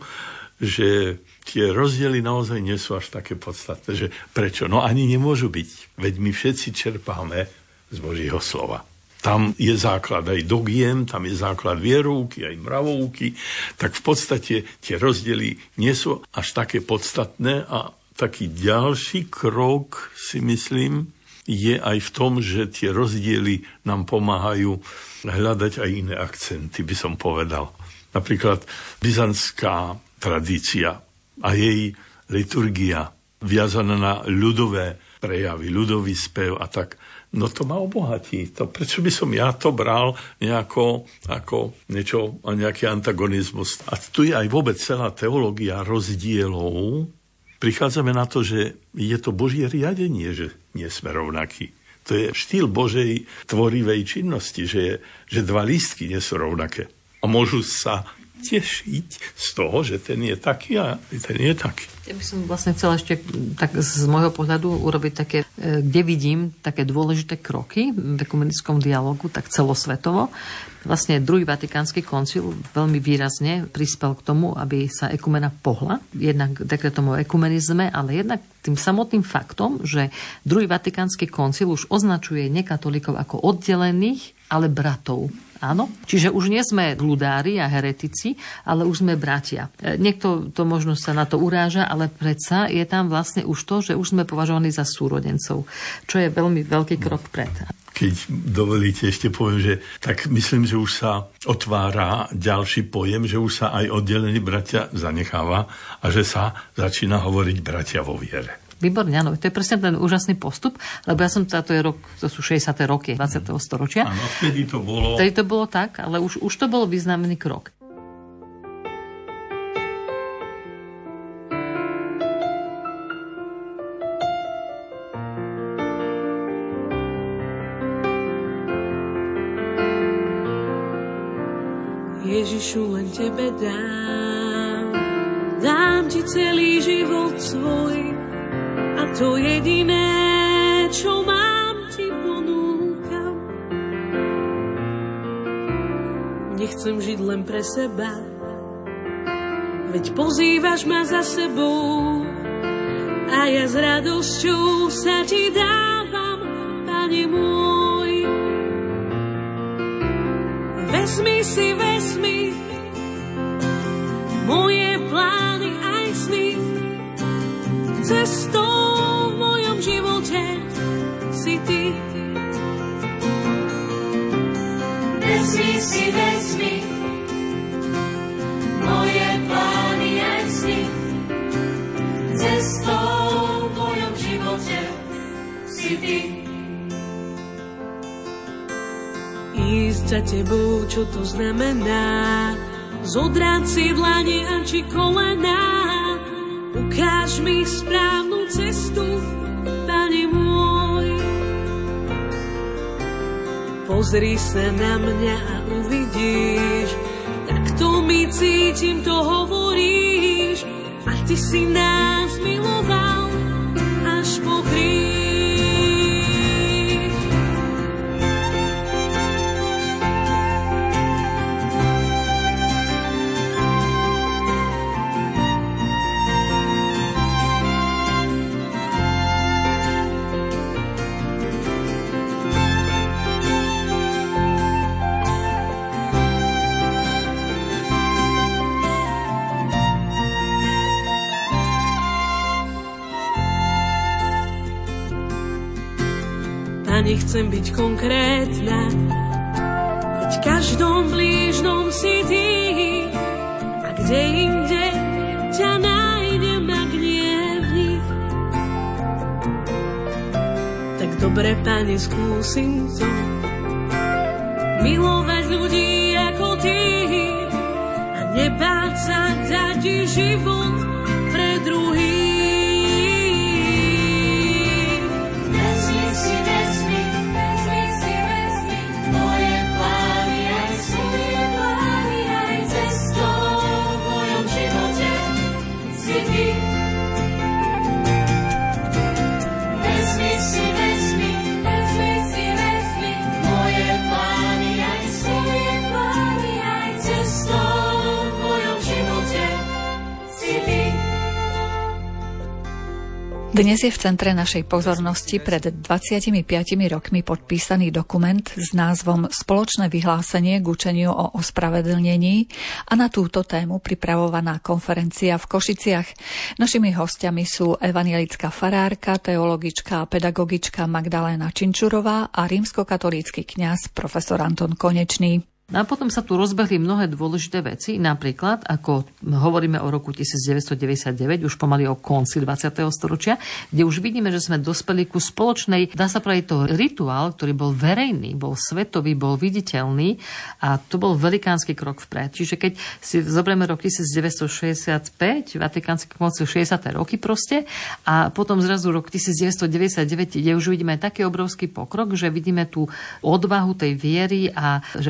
že tie rozdiely naozaj nie sú až také podstatné. Že prečo? No ani nemôžu byť. Veď my všetci čerpáme z Božieho slova. Tam je základ aj dogiem, tam je základ vierovky, aj mravovky. Tak v podstate tie rozdiely nie sú až také podstatné a taký ďalší krok, si myslím, je aj v tom, že tie rozdiely nám pomáhajú hľadať aj iné akcenty, by som povedal. Napríklad byzantská tradícia a jej liturgia viazaná na ľudové prejavy, ľudový spev a tak. No to ma obohatí. To, prečo by som ja to bral nejako ako niečo, nejaký antagonizmus? A tu je aj vôbec celá teológia rozdielov. Prichádzame na to, že je to Božie riadenie, že nie sme rovnakí. To je štýl Božej tvorivej činnosti, že, je, že dva lístky nie sú rovnaké. A môžu sa tešiť z toho, že ten je taký a ten je taký. Ja by som vlastne chcela ešte tak z môjho pohľadu urobiť také, kde vidím také dôležité kroky v ekumenickom dialogu, tak celosvetovo. Vlastne druhý Vatikánsky koncil veľmi výrazne prispel k tomu, aby sa ekumena pohla. Jednak dekretom o ekumenizme, ale jednak tým samotným faktom, že druhý Vatikánsky koncil už označuje nekatolíkov ako oddelených, ale bratov. Áno? Čiže už nie sme ľudári a heretici, ale už sme bratia. Niekto to možno sa na to uráža, ale predsa je tam vlastne už to, že už sme považovaní za súrodencov, čo je veľmi veľký krok pred. Keď dovolíte, ešte poviem, že tak myslím, že už sa otvára ďalší pojem, že už sa aj oddelení bratia zanecháva a že sa začína hovoriť bratia vo viere. Výborne, áno. To je presne ten úžasný postup, lebo ja som, to je rok, to sú šesťdesiate roky dvadsiateho storočia. Áno, vtedy to bolo... Vtedy to bolo tak, ale už, už to bol významný krok. Ježišu, len tebe dám, dám ti celý život svoj, a to jediné, čo mám, ti ponúkam. Nechcem žiť len pre seba, veď pozývaš ma za sebou, a ja s radosťou sa ti dávam, Pane môj. Vezmi si, vezmi moje plány aj sny, cestou v mojom živote si ty. Vezmi si, vezmi moje plány aj sny, cestou v mojom živote si ty. Ísť za tebou, čo to znamená, zodrať si dlane a či kolená. Ukáž mi správnu cestu, Pane môj. Pozri sa na mňa a uvidíš, takto mi cítim, to hovoríš. A ty si nás miloval až po kríž. Nechcem byť konkrétna, veď v každom blížnom si ty, a kde inde ťa nájdem, ak nie v nich. Tak dobre, Pane, skúsim to, milovať ľudí ako ty a nebáť sa dať život pre druhých. Dnes je v centre našej pozornosti pred dvadsiatimi piatimi rokmi podpísaný dokument s názvom Spoločné vyhlásenie k učeniu o ospravedlnení a na túto tému pripravovaná konferencia v Košiciach. Našimi hostiami sú evanjelická farárka, teologička a pedagogička Magdaléna Činčurová a rímskokatolícky kňaz profesor Anton Konečný. No a potom sa tu rozbehli mnohé dôležité veci, napríklad, ako hovoríme o roku devätnásťstodeväťdesiatdeväť, už pomaly o konci dvadsiateho storočia, kde už vidíme, že sme dospeli ku spoločnej, dá sa povedať, to rituál, ktorý bol verejný, bol svetový, bol viditeľný a to bol velikánsky krok vpred. Čiže keď si zoberieme rok devätnásťstošesťdesiatpäť, Vatikánsky koncil šesťdesiate roky proste, a potom zrazu rok devätnásťstodeväťdesiatdeväť, kde už vidíme taký obrovský pokrok, že vidíme tú odvahu tej viery a že urobme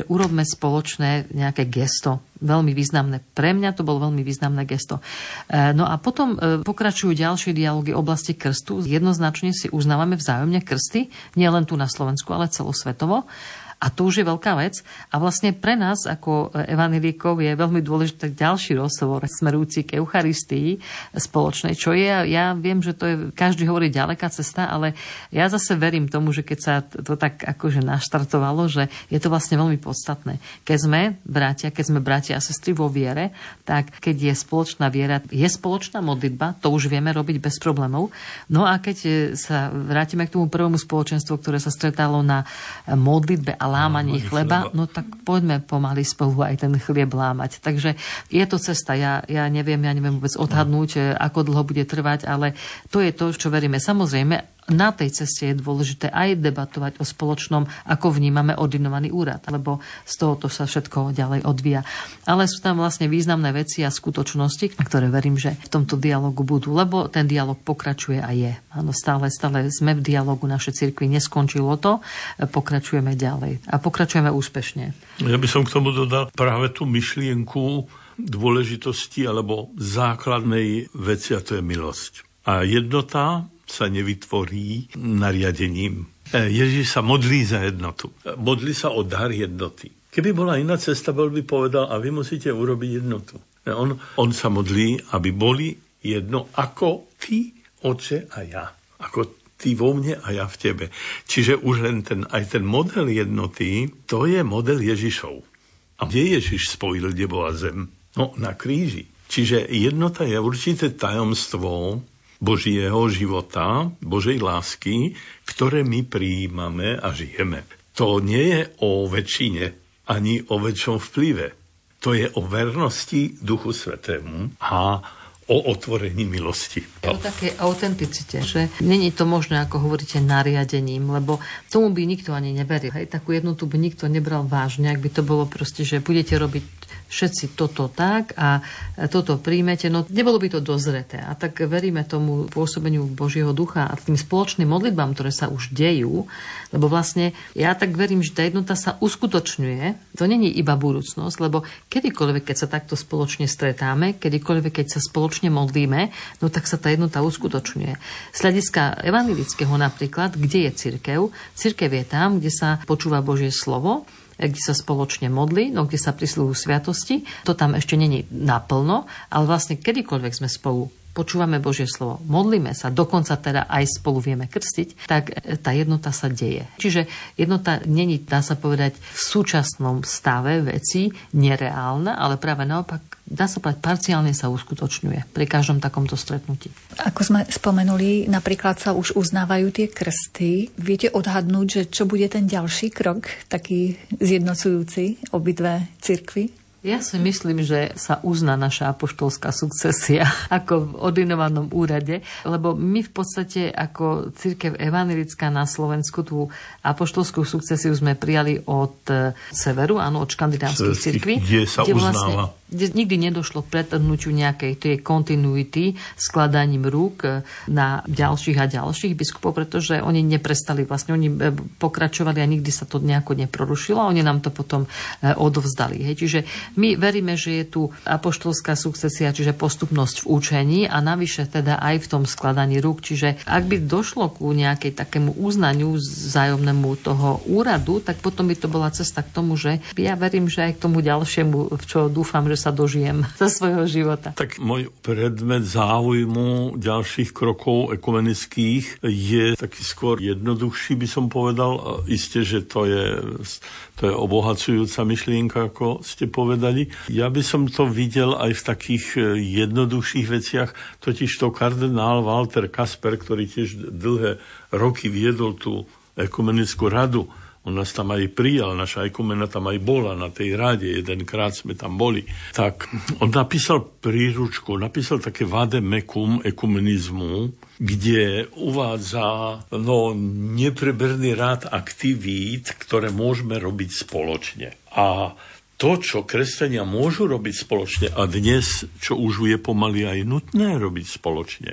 spoločné nejaké gesto. Veľmi významné. Pre mňa to bolo veľmi významné gesto. No a potom pokračujú ďalšie dialógy oblasti krstu. Jednoznačne si uznávame vzájomne krsty, nie len tu na Slovensku, ale celosvetovo. A to už je veľká vec. A vlastne pre nás, ako evanjelíkov, je veľmi dôležitý ďalší rozhovor smerujúci k Eucharistii spoločnej, čo je, ja viem, že to je, každý hovorí ďaleká cesta, ale ja zase verím tomu, že keď sa to tak akože naštartovalo, že je to vlastne veľmi podstatné. Keď sme bratia, keď sme bratia a sestry vo viere, tak keď je spoločná viera, je spoločná modlitba, to už vieme robiť bez problémov. No a keď sa vrátime k tomu prvému spoločenstvu, ktoré sa stretalo na modlitbe a lámaní chleba, no tak poďme pomaly spolu aj ten chlieb lámať. Takže je to cesta. Ja, ja neviem, ja neviem vôbec odhadnúť, ako dlho bude trvať, ale to je to, čo veríme. Samozrejme, na tej ceste je dôležité aj debatovať o spoločnom, ako vnímame ordinovaný úrad, lebo z toho to sa všetko ďalej odvíja. Ale sú tam vlastne významné veci a skutočnosti, ktoré verím, že v tomto dialogu budú, lebo ten dialog pokračuje a je. Áno, stále, stále sme v dialogu, naše cirkvi, neskončilo to, pokračujeme ďalej a pokračujeme úspešne. Ja by som k tomu dodal práve tú myšlienku dôležitosti alebo základnej veci, a to je milosť. A jednota sa nevytvorí nariadením. Ježiš sa modlí za jednotu. Modlí sa o dar jednoty. Keby bola iná cesta, bol by povedal, a vy musíte urobiť jednotu. On, on sa modlí, aby boli jedno ako ty, Otče a ja. Ako ty vo mne a ja v tebe. Čiže už len ten, aj ten model jednoty, to je model Ježišov. A kde Ježiš spojil nebo a zem? No, na kríži. Čiže jednota je určité tajomstvo Božieho života, Božej lásky, ktoré my prijímame a žijeme. To nie je o väčšine, ani o väčšom vplyve. To je o vernosti Duchu Svätému a o otvorení milosti. O takej autenticite, že není to možné, ako hovoríte, nariadením, lebo tomu by nikto ani neveril. Hej, takú jednotu by nikto nebral vážne, ak by to bolo proste, že budete robiť všetci toto tak a toto príjmete, no nebolo by to dozreté. A tak veríme tomu pôsobeniu Božieho ducha a tým spoločným modlitbám, ktoré sa už dejú, lebo vlastne ja tak verím, že tá jednota sa uskutočňuje. To není iba budúcnosť, lebo kedykoľvek, keď sa takto spoločne stretáme, kedykoľvek, keď sa spoločne modlíme, no tak sa tá jednota uskutočňuje. Z hľadiska evanjelického napríklad, kde je cirkev? Cirkev je tam, kde sa počúva Božie slovo, kde sa spoločne modlí, no kde sa prisľujú sviatosti. To tam ešte není naplno, ale vlastne kedykoľvek sme spolu počúvame Božie slovo, modlíme sa, dokonca teda aj spolu vieme krstiť, tak tá jednota sa deje. Čiže jednota není, dá sa povedať, v súčasnom stave veci nereálna, ale práve naopak, dá sa povedať, parciálne sa uskutočňuje pri každom takomto stretnutí. Ako sme spomenuli, napríklad sa už uznávajú tie krsty. Viete odhadnúť, že čo bude ten ďalší krok, taký zjednocujúci obidve cirkvi? Ja si myslím, že sa uzná naša apoštolská sukcesia ako v ordinovanom úrade, lebo my v podstate ako cirkev evanjelická na Slovensku tú apoštolskú sukcesiu sme prijali od severu, áno, od škandinávskych cirkví. Kde sa kde uznáva. Vlastne, kde nikdy nedošlo k pretrhnutiu nejakej tej kontinuity skladaním rúk na ďalších a ďalších biskupov, pretože oni neprestali, vlastne oni pokračovali a nikdy sa to nejako neprorušilo a oni nám to potom odovzdali. Hej. Čiže my veríme, že je tu apoštolská sukcesia, čiže postupnosť v učení a navyše teda aj v tom skladaní rúk. Čiže ak by došlo ku nejakej takému uznaniu vzájomnému toho úradu, tak potom by to bola cesta k tomu, že ja verím, že aj k tomu ďalšiemu, v čo dúfam, že sa dožijem za svojho života. Tak môj predmet záujmu ďalších krokov ekumenických je taký skôr jednoduchší, by som povedal. Isté, že to je, to je obohacujúca myšlienka, ako ste povedali. Ja by som to videl aj v takých jednoduchších veciach, totiž to kardinál Walter Kasper, ktorý tiež dlhé roky viedol tú ekumenickú radu. On nás tam aj prijal, naša ekumena tam aj bola na tej rade, jedenkrát sme tam boli. Tak on napísal príručku, napísal také vade mecum ekumenizmu, kde uvádza no, nepreberný rád aktivít, ktoré môžeme robiť spoločne. A to, čo kresťania môžu robiť spoločne a dnes, čo už je pomaly aj nutné robiť spoločne,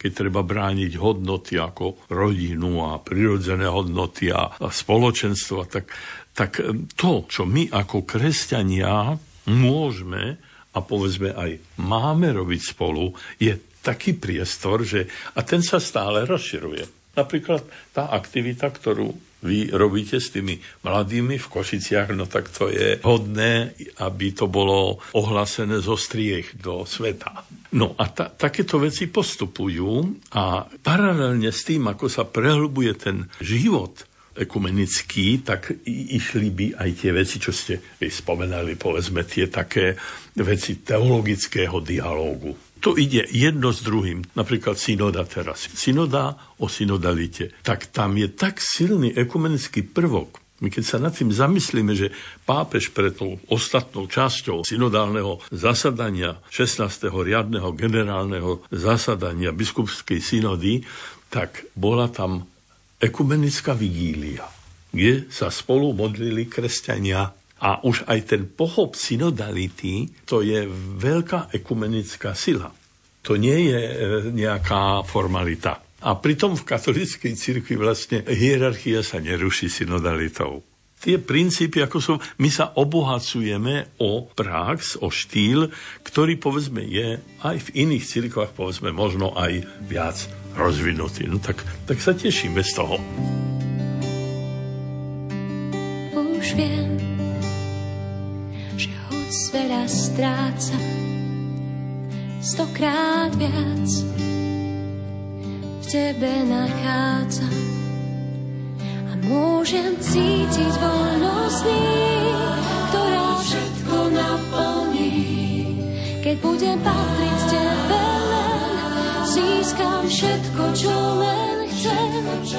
keď treba brániť hodnoty ako rodinu a prirodzené hodnoty a, a spoločenstvo, tak, tak to, čo my ako kresťania môžeme a povedzme aj máme robiť spolu, je taký priestor, že a ten sa stále rozširuje. Napríklad tá aktivita, ktorú vy robíte s tými mladými v Košiciach, no tak to je hodné, aby to bolo ohlásené zo striech do sveta. No a ta, takéto veci postupujú a paralelne s tým, ako sa prehlbuje ten život ekumenický, tak išli by aj tie veci, čo ste vy spomenali, povedzme tie také veci teologického dialógu. To ide jedno s druhým. Napríklad synoda teraz. Synoda o synodalite. Tak tam je tak silný ekumenický prvok. My keď sa nad tým zamyslíme, že pápež pred tou ostatnou časťou synodálneho zasadania, šestnásteho riadneho generálneho zasadania biskupskej synody, tak bola tam ekumenická vigília, kde sa spolu modlili kresťania. A už aj ten pochop synodality, to je veľká ekumenická sila. To nie je nejaká formalita. A pritom v katolíckej cirkvi vlastne hierarchia sa neruší synodalitou. Tie princípy, ako sú, my sa obohacujeme o prax, o štýl, ktorý, povedzme, je aj v iných cirkvách, povedzme, možno aj viac rozvinutý. No tak, tak sa tešíme z toho. Už viem, veľa stráca, stokrát viac v tebe nachádza a môžem cítiť voľnosť dní, ktorá všetko naplní. Keď budem patriť tebe len, získam všetko, čo len chcem.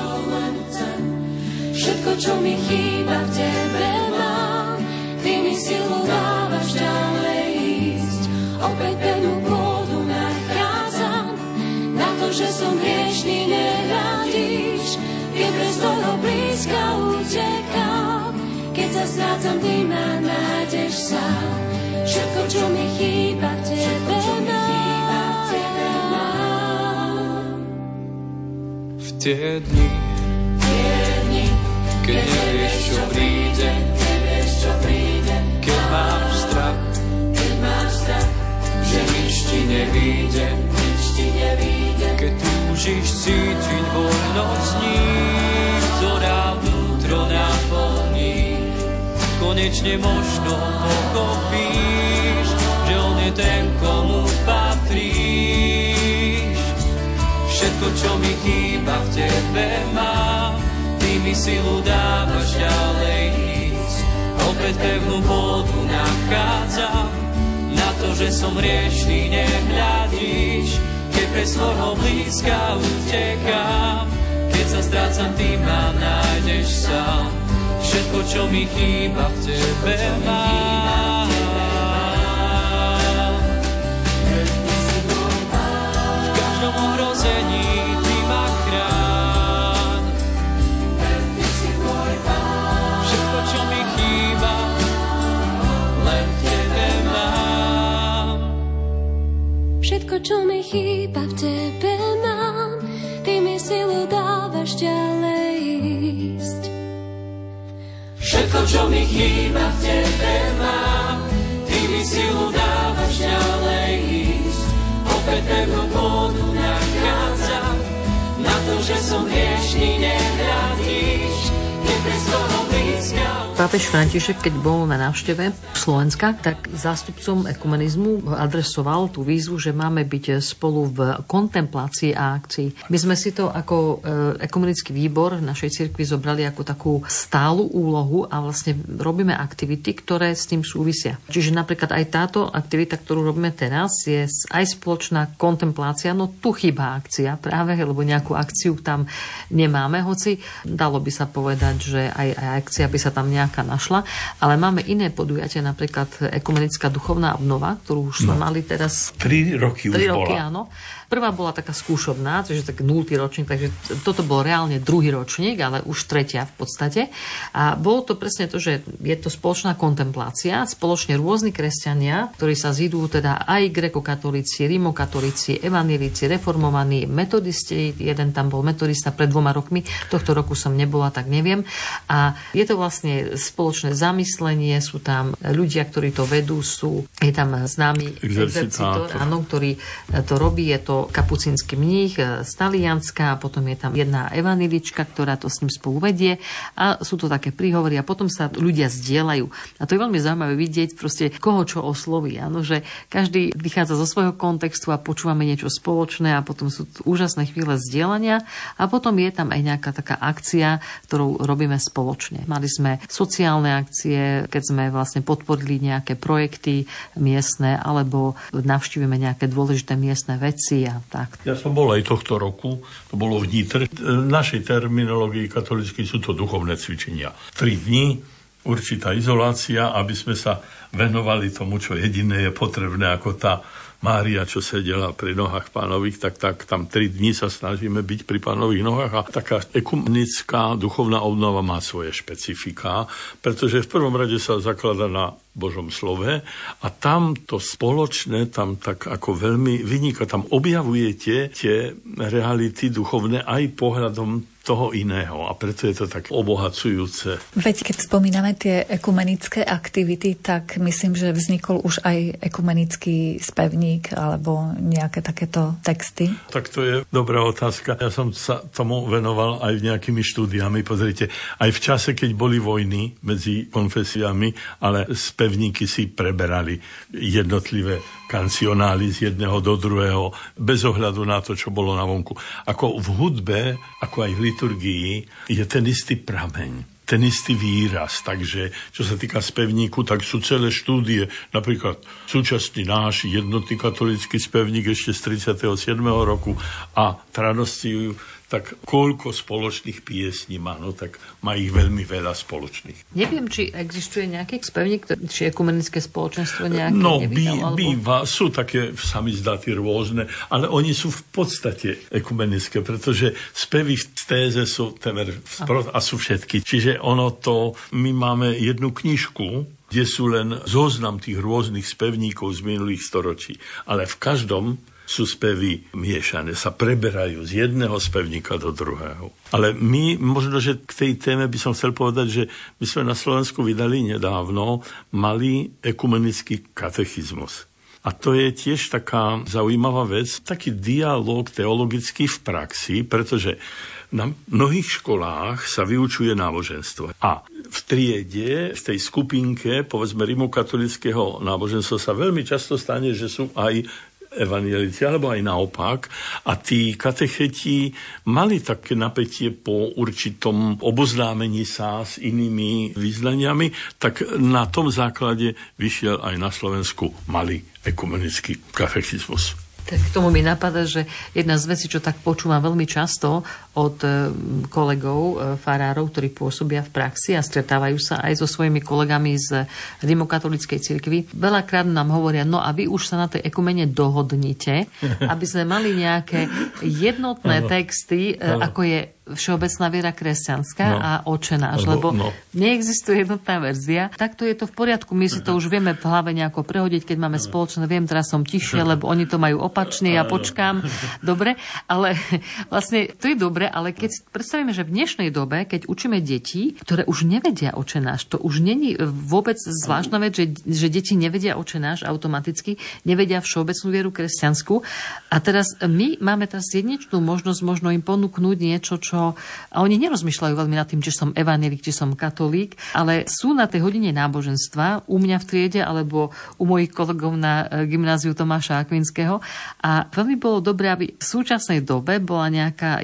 Všetko, čo mi chýba, v tebe mám. Ty mi silu dávaš ďalej ísť. Opäť pevnú pôdu nachádzam. Na to, že som hriešný, nehľadíš. Keď bez toho blízka utekám. Keď sa strácam, ty ma nájdeš sám. Všetko, čo mi chýba, v tebe mám. V tie dni, keď nevieš, čo príde, keď máš strach, že nič ti nevíde, keď túžiš cítiť voľnosť dní, ktorá vnútro naplní. Konečne možno pochopíš, že on je ten, komu patríš. Všetko, čo mi chýba, v tebe mám. Ty mi silu dávaš ďalej ísť. Opäť pevnú pôdu nachádzam. Na to, že som hriešný, nehľadíš. Keď pre svojho blízka utekám. Keď sa strácam, ty ma nájdeš sám. Všetko, čo mi chýba, v tebe mám. V každom ohrození ty ma chráň. Všetko, čo mi chýba, len v tebe mám. Všetko, čo mi chýba, v tebe mám. Ty mi silu dávaš ďalej ísť. Všetko, čo mi chýba, v tebe mám. Ty mi silu dávaš ďalej ísť. Opäť pevnú pôdu nachádzam. Na to, že som hriešný, nehľadíš. Keď pre svojho blízka. Pápež František, keď bol na návšteve Slovenska, tak zástupcom ekumenizmu adresoval tú výzvu, že máme byť spolu v kontemplácii a akcii. My sme si to ako ekumenický výbor našej cirkvi zobrali ako takú stálu úlohu a vlastne robíme aktivity, ktoré s tým súvisia. Čiže napríklad aj táto aktivita, ktorú robíme teraz, je aj spoločná kontemplácia, no tu chýba akcia práve, lebo nejakú akciu tam nemáme, hoci dalo by sa povedať, že aj, aj akcia by sa tam nejak aká našla, ale máme iné podujatia, napríklad ekumenická duchovná obnova, ktorú už sme no. mali teraz... Tri roky tri už roky, bola. áno. Prvá bola taká skúšobná, čiže tak nultý ročník, takže toto bol reálne druhý ročník, ale už tretia v podstate. A bolo to presne to, že je to spoločná kontemplácia, spoločne rôzni kresťania, ktorí sa zidú, teda aj grekokatolíci, rímokatolíci, evanjelíci, reformovaní, metodisti, jeden tam bol metodista pred dvoma rokmi, tohto roku som nebola, tak neviem. A je to vlastne spoločné zamyslenie, sú tam ľudia, ktorí to vedú, sú, je tam známy exercitor, áno, ktorý to robí, je to kapucínsky mních z Talianska, a potom je tam jedna evanilička, ktorá to s ním spolu vedie a sú to také príhovory a potom sa ľudia zdieľajú. A to je veľmi zaujímavé vidieť proste koho čo osloví. Áno, že každý vychádza zo svojho kontextu a počúvame niečo spoločné a potom sú úžasné chvíle zdieľania a potom je tam aj nejaká taká akcia, ktorú robíme spoločne. Mali sme sociálne akcie, keď sme vlastne podporili nejaké projekty miestne alebo navštívime nejaké dôležité miestne veci. Tak. Ja som bol aj tohto roku, to bolo v Nitre. V našej terminológii katolíckej sú to duchovné cvičenia. Tri dni, určitá izolácia, aby sme sa venovali tomu, čo jediné je potrebné, ako tá Mária, čo sedela pri nohách Pánových, tak, tak tam tri dni sa snažíme byť pri Pánových nohách a taká ekumenická duchovná obnova má svoje špecifika, pretože v prvom rade sa zaklada na Božom slove a tam to spoločné, tam tak ako veľmi vyniká, tam objavujete tie reality duchovné aj pohľadom toho iného a preto je to tak obohacujúce. Veď keď spomíname tie ekumenické aktivity, tak myslím, že vznikol už aj ekumenický spevník alebo nejaké takéto texty. Tak to je dobrá otázka. Ja som sa tomu venoval aj nejakými štúdiami. Pozrite, aj v čase, keď boli vojny medzi konfesiami, ale spevníky si preberali jednotlivé kancionály z jedného do druhého, bez ohľadu na to, čo bolo na vonku. Ako v hudbe, ako aj v liturgii, je ten istý prameň, ten istý výraz. Takže, čo sa týka spevníku, tak sú celé štúdie, napríklad súčasný náš jednotný katolícky spevník ešte z tridsiateho siedmeho roku a Tranosciu, tak koľko spoločných piesní má, no tak má ich veľmi veľa spoločných. Neviem, či existuje nejaký spevník, či ekumenické spoločenstvo nejaké No, nevydal, bí, alebo... býva, sú také samizdaty rôzne, ale oni sú v podstate ekumenické, pretože spevy v téze sú temer a sú všetky. Čiže ono to, my máme jednu knižku, kde sú len zoznam tých rôznych spevníkov z minulých storočí, ale v každom sú spevy miešané, sa preberajú z jedného spevníka do druhého. Ale my, možno, že k tej téme by som chcel povedať, že my sme na Slovensku vydali nedávno malý ekumenický katechizmus. A to je tiež taká zaujímavá vec, taký dialóg teologický v praxi, pretože na mnohých školách sa vyučuje náboženstvo. A v triede, v tej skupinke, povedzme, rimokatolického náboženstva sa veľmi často stane, že sú aj evanjelici, alebo aj naopak. A tí katecheti mali také napätie po určitom oboznámení sa s inými význaniami, tak na tom základe vyšiel aj na Slovensku malý ekumenický katechizmus. Tak k tomu mi napadá, že jedna z vecí, čo tak počúvam veľmi často od kolegov, farárov, ktorí pôsobia v praxi a stretávajú sa aj so svojimi kolegami z rimokatolíckej cirkvi, veľakrát nám hovoria, no a vy už sa na tej ekumene dohodnite, aby sme mali nejaké jednotné texty, ako je všeobecná viera kresťanská no. a Otče náš, lebo no. neexistuje jednotná verzia. Takto je to v poriadku, my si to už vieme v hlave nejako prehodiť, keď máme spoločné, viem, teraz som tišie, lebo oni to majú opačne, ja počkám. Dobre, ale vlastne to je dobre, ale keď si predstavíme, že v dnešnej dobe, keď učíme deti, ktoré už nevedia Otče náš, to už není vôbec zvláštna vec, že, že deti nevedia Otče náš automaticky, nevedia všeobecnú vieru kresťanskú. A teraz my máme teraz jedinečnú možnosť možno im ponúknuť niečo, čo a oni nerozmýšľajú veľmi nad tým, či som evanjelik, či som katolík, ale sú na tej hodine náboženstva u mňa v triede alebo u mojich kolegov na gymnáziu Tomáša Akvinského a veľmi bolo dobré, aby v súčasnej dobe bola nejaká jednotná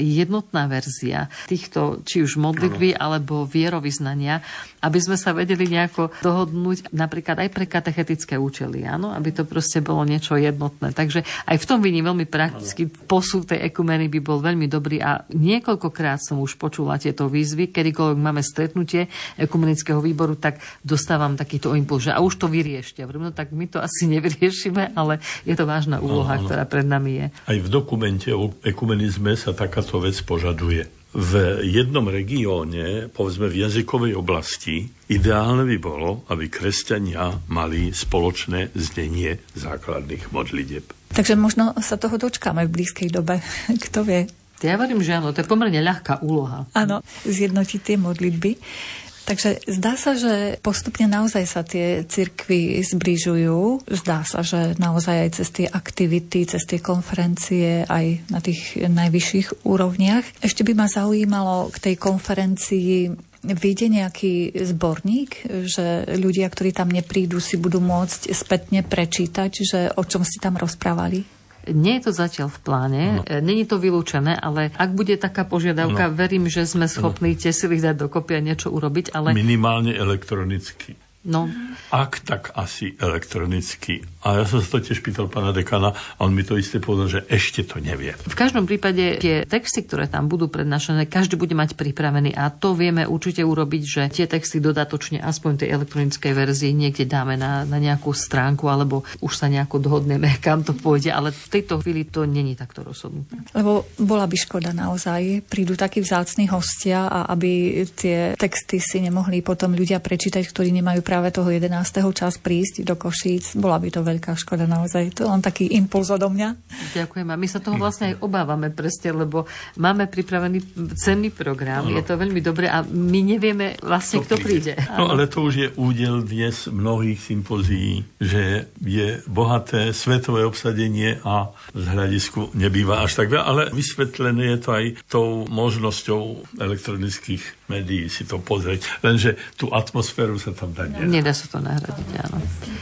jednotná verzia týchto, či už modlitby, alebo vierovyznania, aby sme sa vedeli nejako dohodnúť napríklad aj pre katechetické účely, áno, aby to proste bolo niečo jednotné. Takže aj v tom vidím veľmi prakticky posúv tej ekumeny by bol veľmi dobrý a niekoľkokrát som už počula tieto výzvy, kedykoľvek máme stretnutie ekumenického výboru, tak dostávam takýto impuls, že a už to vyriešte. No tak my to asi nevyriešime, ale je to vážna úloha, no, no. ktorá pred nami je. Aj v dokumente o ekumenizme sa takáto vec požaduje. V jednom regióne, povedzme v jazykovej oblasti, ideálne by bolo, aby kresťania mali spoločné znenie základných modlitieb. Takže možno sa toho dočkáme v blízkej dobe. Kto vie? Ja verím, že áno, to je pomerne ľahká úloha. Áno, zjednotiť tie modlitby. Takže zdá sa, že postupne naozaj sa tie cirkvi zbližujú. Zdá sa, že naozaj aj cez tie aktivity, cez tie konferencie, aj na tých najvyšších úrovniach. Ešte by ma zaujímalo k tej konferencii, vyjde nejaký zborník, že ľudia, ktorí tam neprídu, si budú môcť spätne prečítať, že o čom ste tam rozprávali? Nie je to zatiaľ v pláne, no. Není to vylúčené, ale ak bude taká požiadavka, no. verím, že sme schopní no. tie sily dať dokopy a niečo urobiť, ale... Minimálne elektronicky. No. Ak, tak asi elektronicky. A ja som sa to tiež pýtal pána dekana a on mi to isté povedal, že ešte to nevie. V každom prípade tie texty, ktoré tam budú prednášané, každý bude mať pripravený a to vieme určite urobiť, že tie texty dodatočne aspoň tej elektronickej verzii niekde dáme na, na nejakú stránku alebo už sa nejako dohodneme, kam to pôjde, ale v tejto chvíli to není takto rozhodnuté. Lebo bola by škoda naozaj, prídu takí vzácni hostia a aby tie texty si nemohli potom ľudia prečítať, ktorí nemajú práve toho jedenásteho čas prísť do Košíc. Bola by to veľká škoda naozaj. To je len taký impuls odo mňa. Ďakujem. A my sa toho vlastne aj obávame presne, lebo máme pripravený cenný program. No. Je to veľmi dobré a my nevieme vlastne, kto príde. príde. No ale to už je údel dnes mnohých sympozí, že je bohaté svetové obsadenie a z hľadisku nebýva až tak veľa, ale vysvetlené je to aj tou možnosťou elektronických médií si to pozrieť. Lenže tú atmosféru sa tam dá nedá. Nedá sa to nahradiť, áno.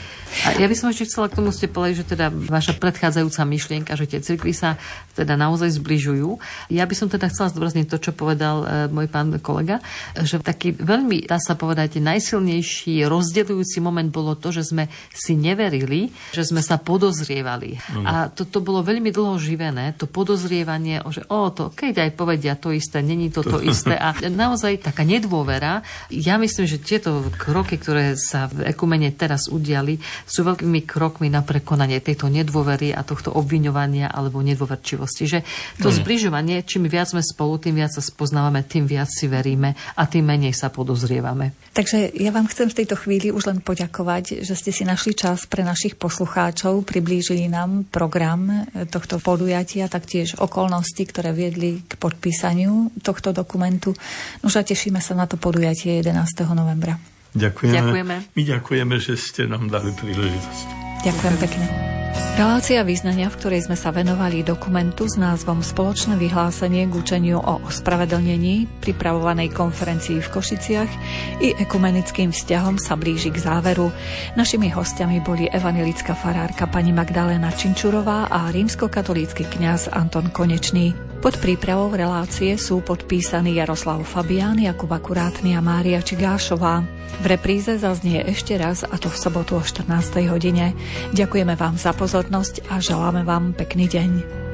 A ja by som ešte chcela k tomu ste povedať, že teda vaša predchádzajúca myšlienka, že tie cirkvi sa teda naozaj zbližujú. Ja by som teda chcela zdôrazniť to, čo povedal e, môj pán kolega, že taký veľmi, dá sa povedať, najsilnejší rozdeľujúci moment bolo to, že sme si neverili, že sme sa podozrievali. Mm. A toto to bolo veľmi dlho živené, to podozrievanie, že o, to, keď aj povedia to isté, není to to isté. A naozaj taká nedôvera. Ja myslím, že tieto kroky, ktoré sa v ekumene teraz udiali, sú veľkými krokmi na prekonanie tejto nedôvery a tohto obviňovania alebo nedôverčivosti. Že to mm. zbližovanie, čím viac sme spolu, tým viac sa spoznávame, tým viac si veríme a tým menej sa podozrievame. Takže ja vám chcem v tejto chvíli už len poďakovať, že ste si našli čas pre našich poslucháčov, priblížili nám program tohto podujatia, taktiež okolnosti, ktoré viedli k podpísaniu tohto dokumentu. Už a tešíme sa na to podujatie jedenásteho novembra. Ďakujeme. Ďakujeme. My ďakujeme, že ste nám dali príležitosť. Ďakujem pekne. Relácia význania, v ktorej sme sa venovali dokumentu s názvom Spoločné vyhlásenie k učeniu o ospravedlnení pripravovanej konferencii v Košiciach i ekumenickým vzťahom sa blíži k záveru. Našimi hostiami boli evanjelická farárka pani Magdaléna Činčurová a rímskokatolícky kňaz Anton Konečný. Pod prípravou relácie sú podpísaní Jaroslav Fabián, Jakub Akurátny a Mária Čigášová. V repríze zaznie ešte raz, a to v sobotu o štrnástej hodine. Ďakujeme vám za pozornosť a želáme vám pekný deň.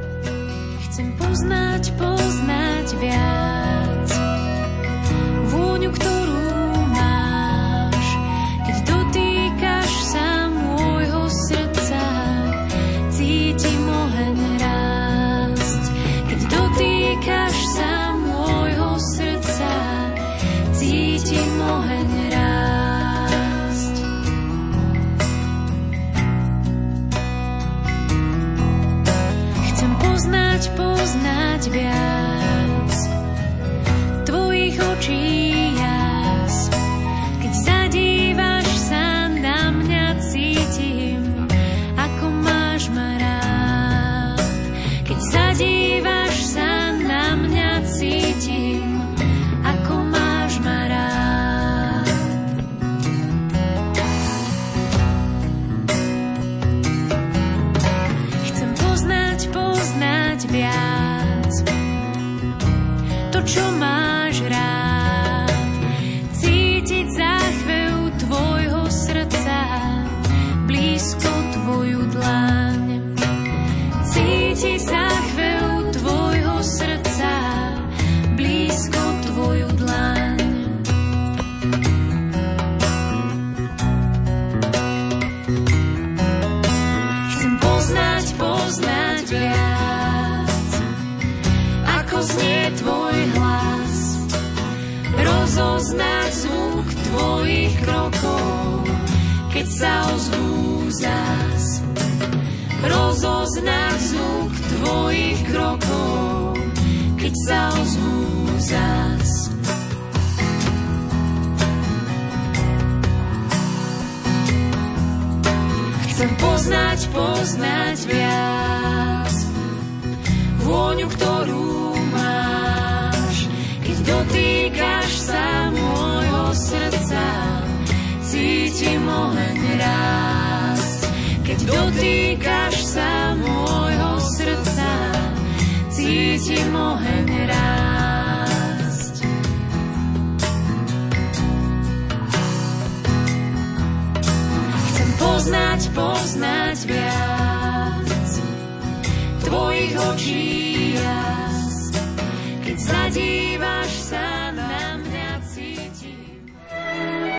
Chcem poznať, poznať viac vôňu, ktorú máš, keď dotýkaš sa môjho srdca, cítim oheň rásť. Keď dotýkaš sa môjho srdca, cítim oheň rásť. Chcem poznať, poznať viac tvojich očí jas. Keď zadívaš sa na mňa, cítim, ako máš ma rád. Keď zadívaš sa na mňa, cítim, ako máš ma rád. Chcem poznať, poznať viac rozoznať zvuk tvojich krokov, keď sa ozvú zás. Rozoznať zvuk tvojich krokov, keď sa ozvú zás. Chcem poznať, poznať viac vôňu, ktorú máš, keď dotýkaš sa môjho srdca, cítim oheň rásť. Keď dotýkaš sa môjho srdca, cítim oheň rásť. Chcem poznať, poznať viac tvojich očí jas, keď zadí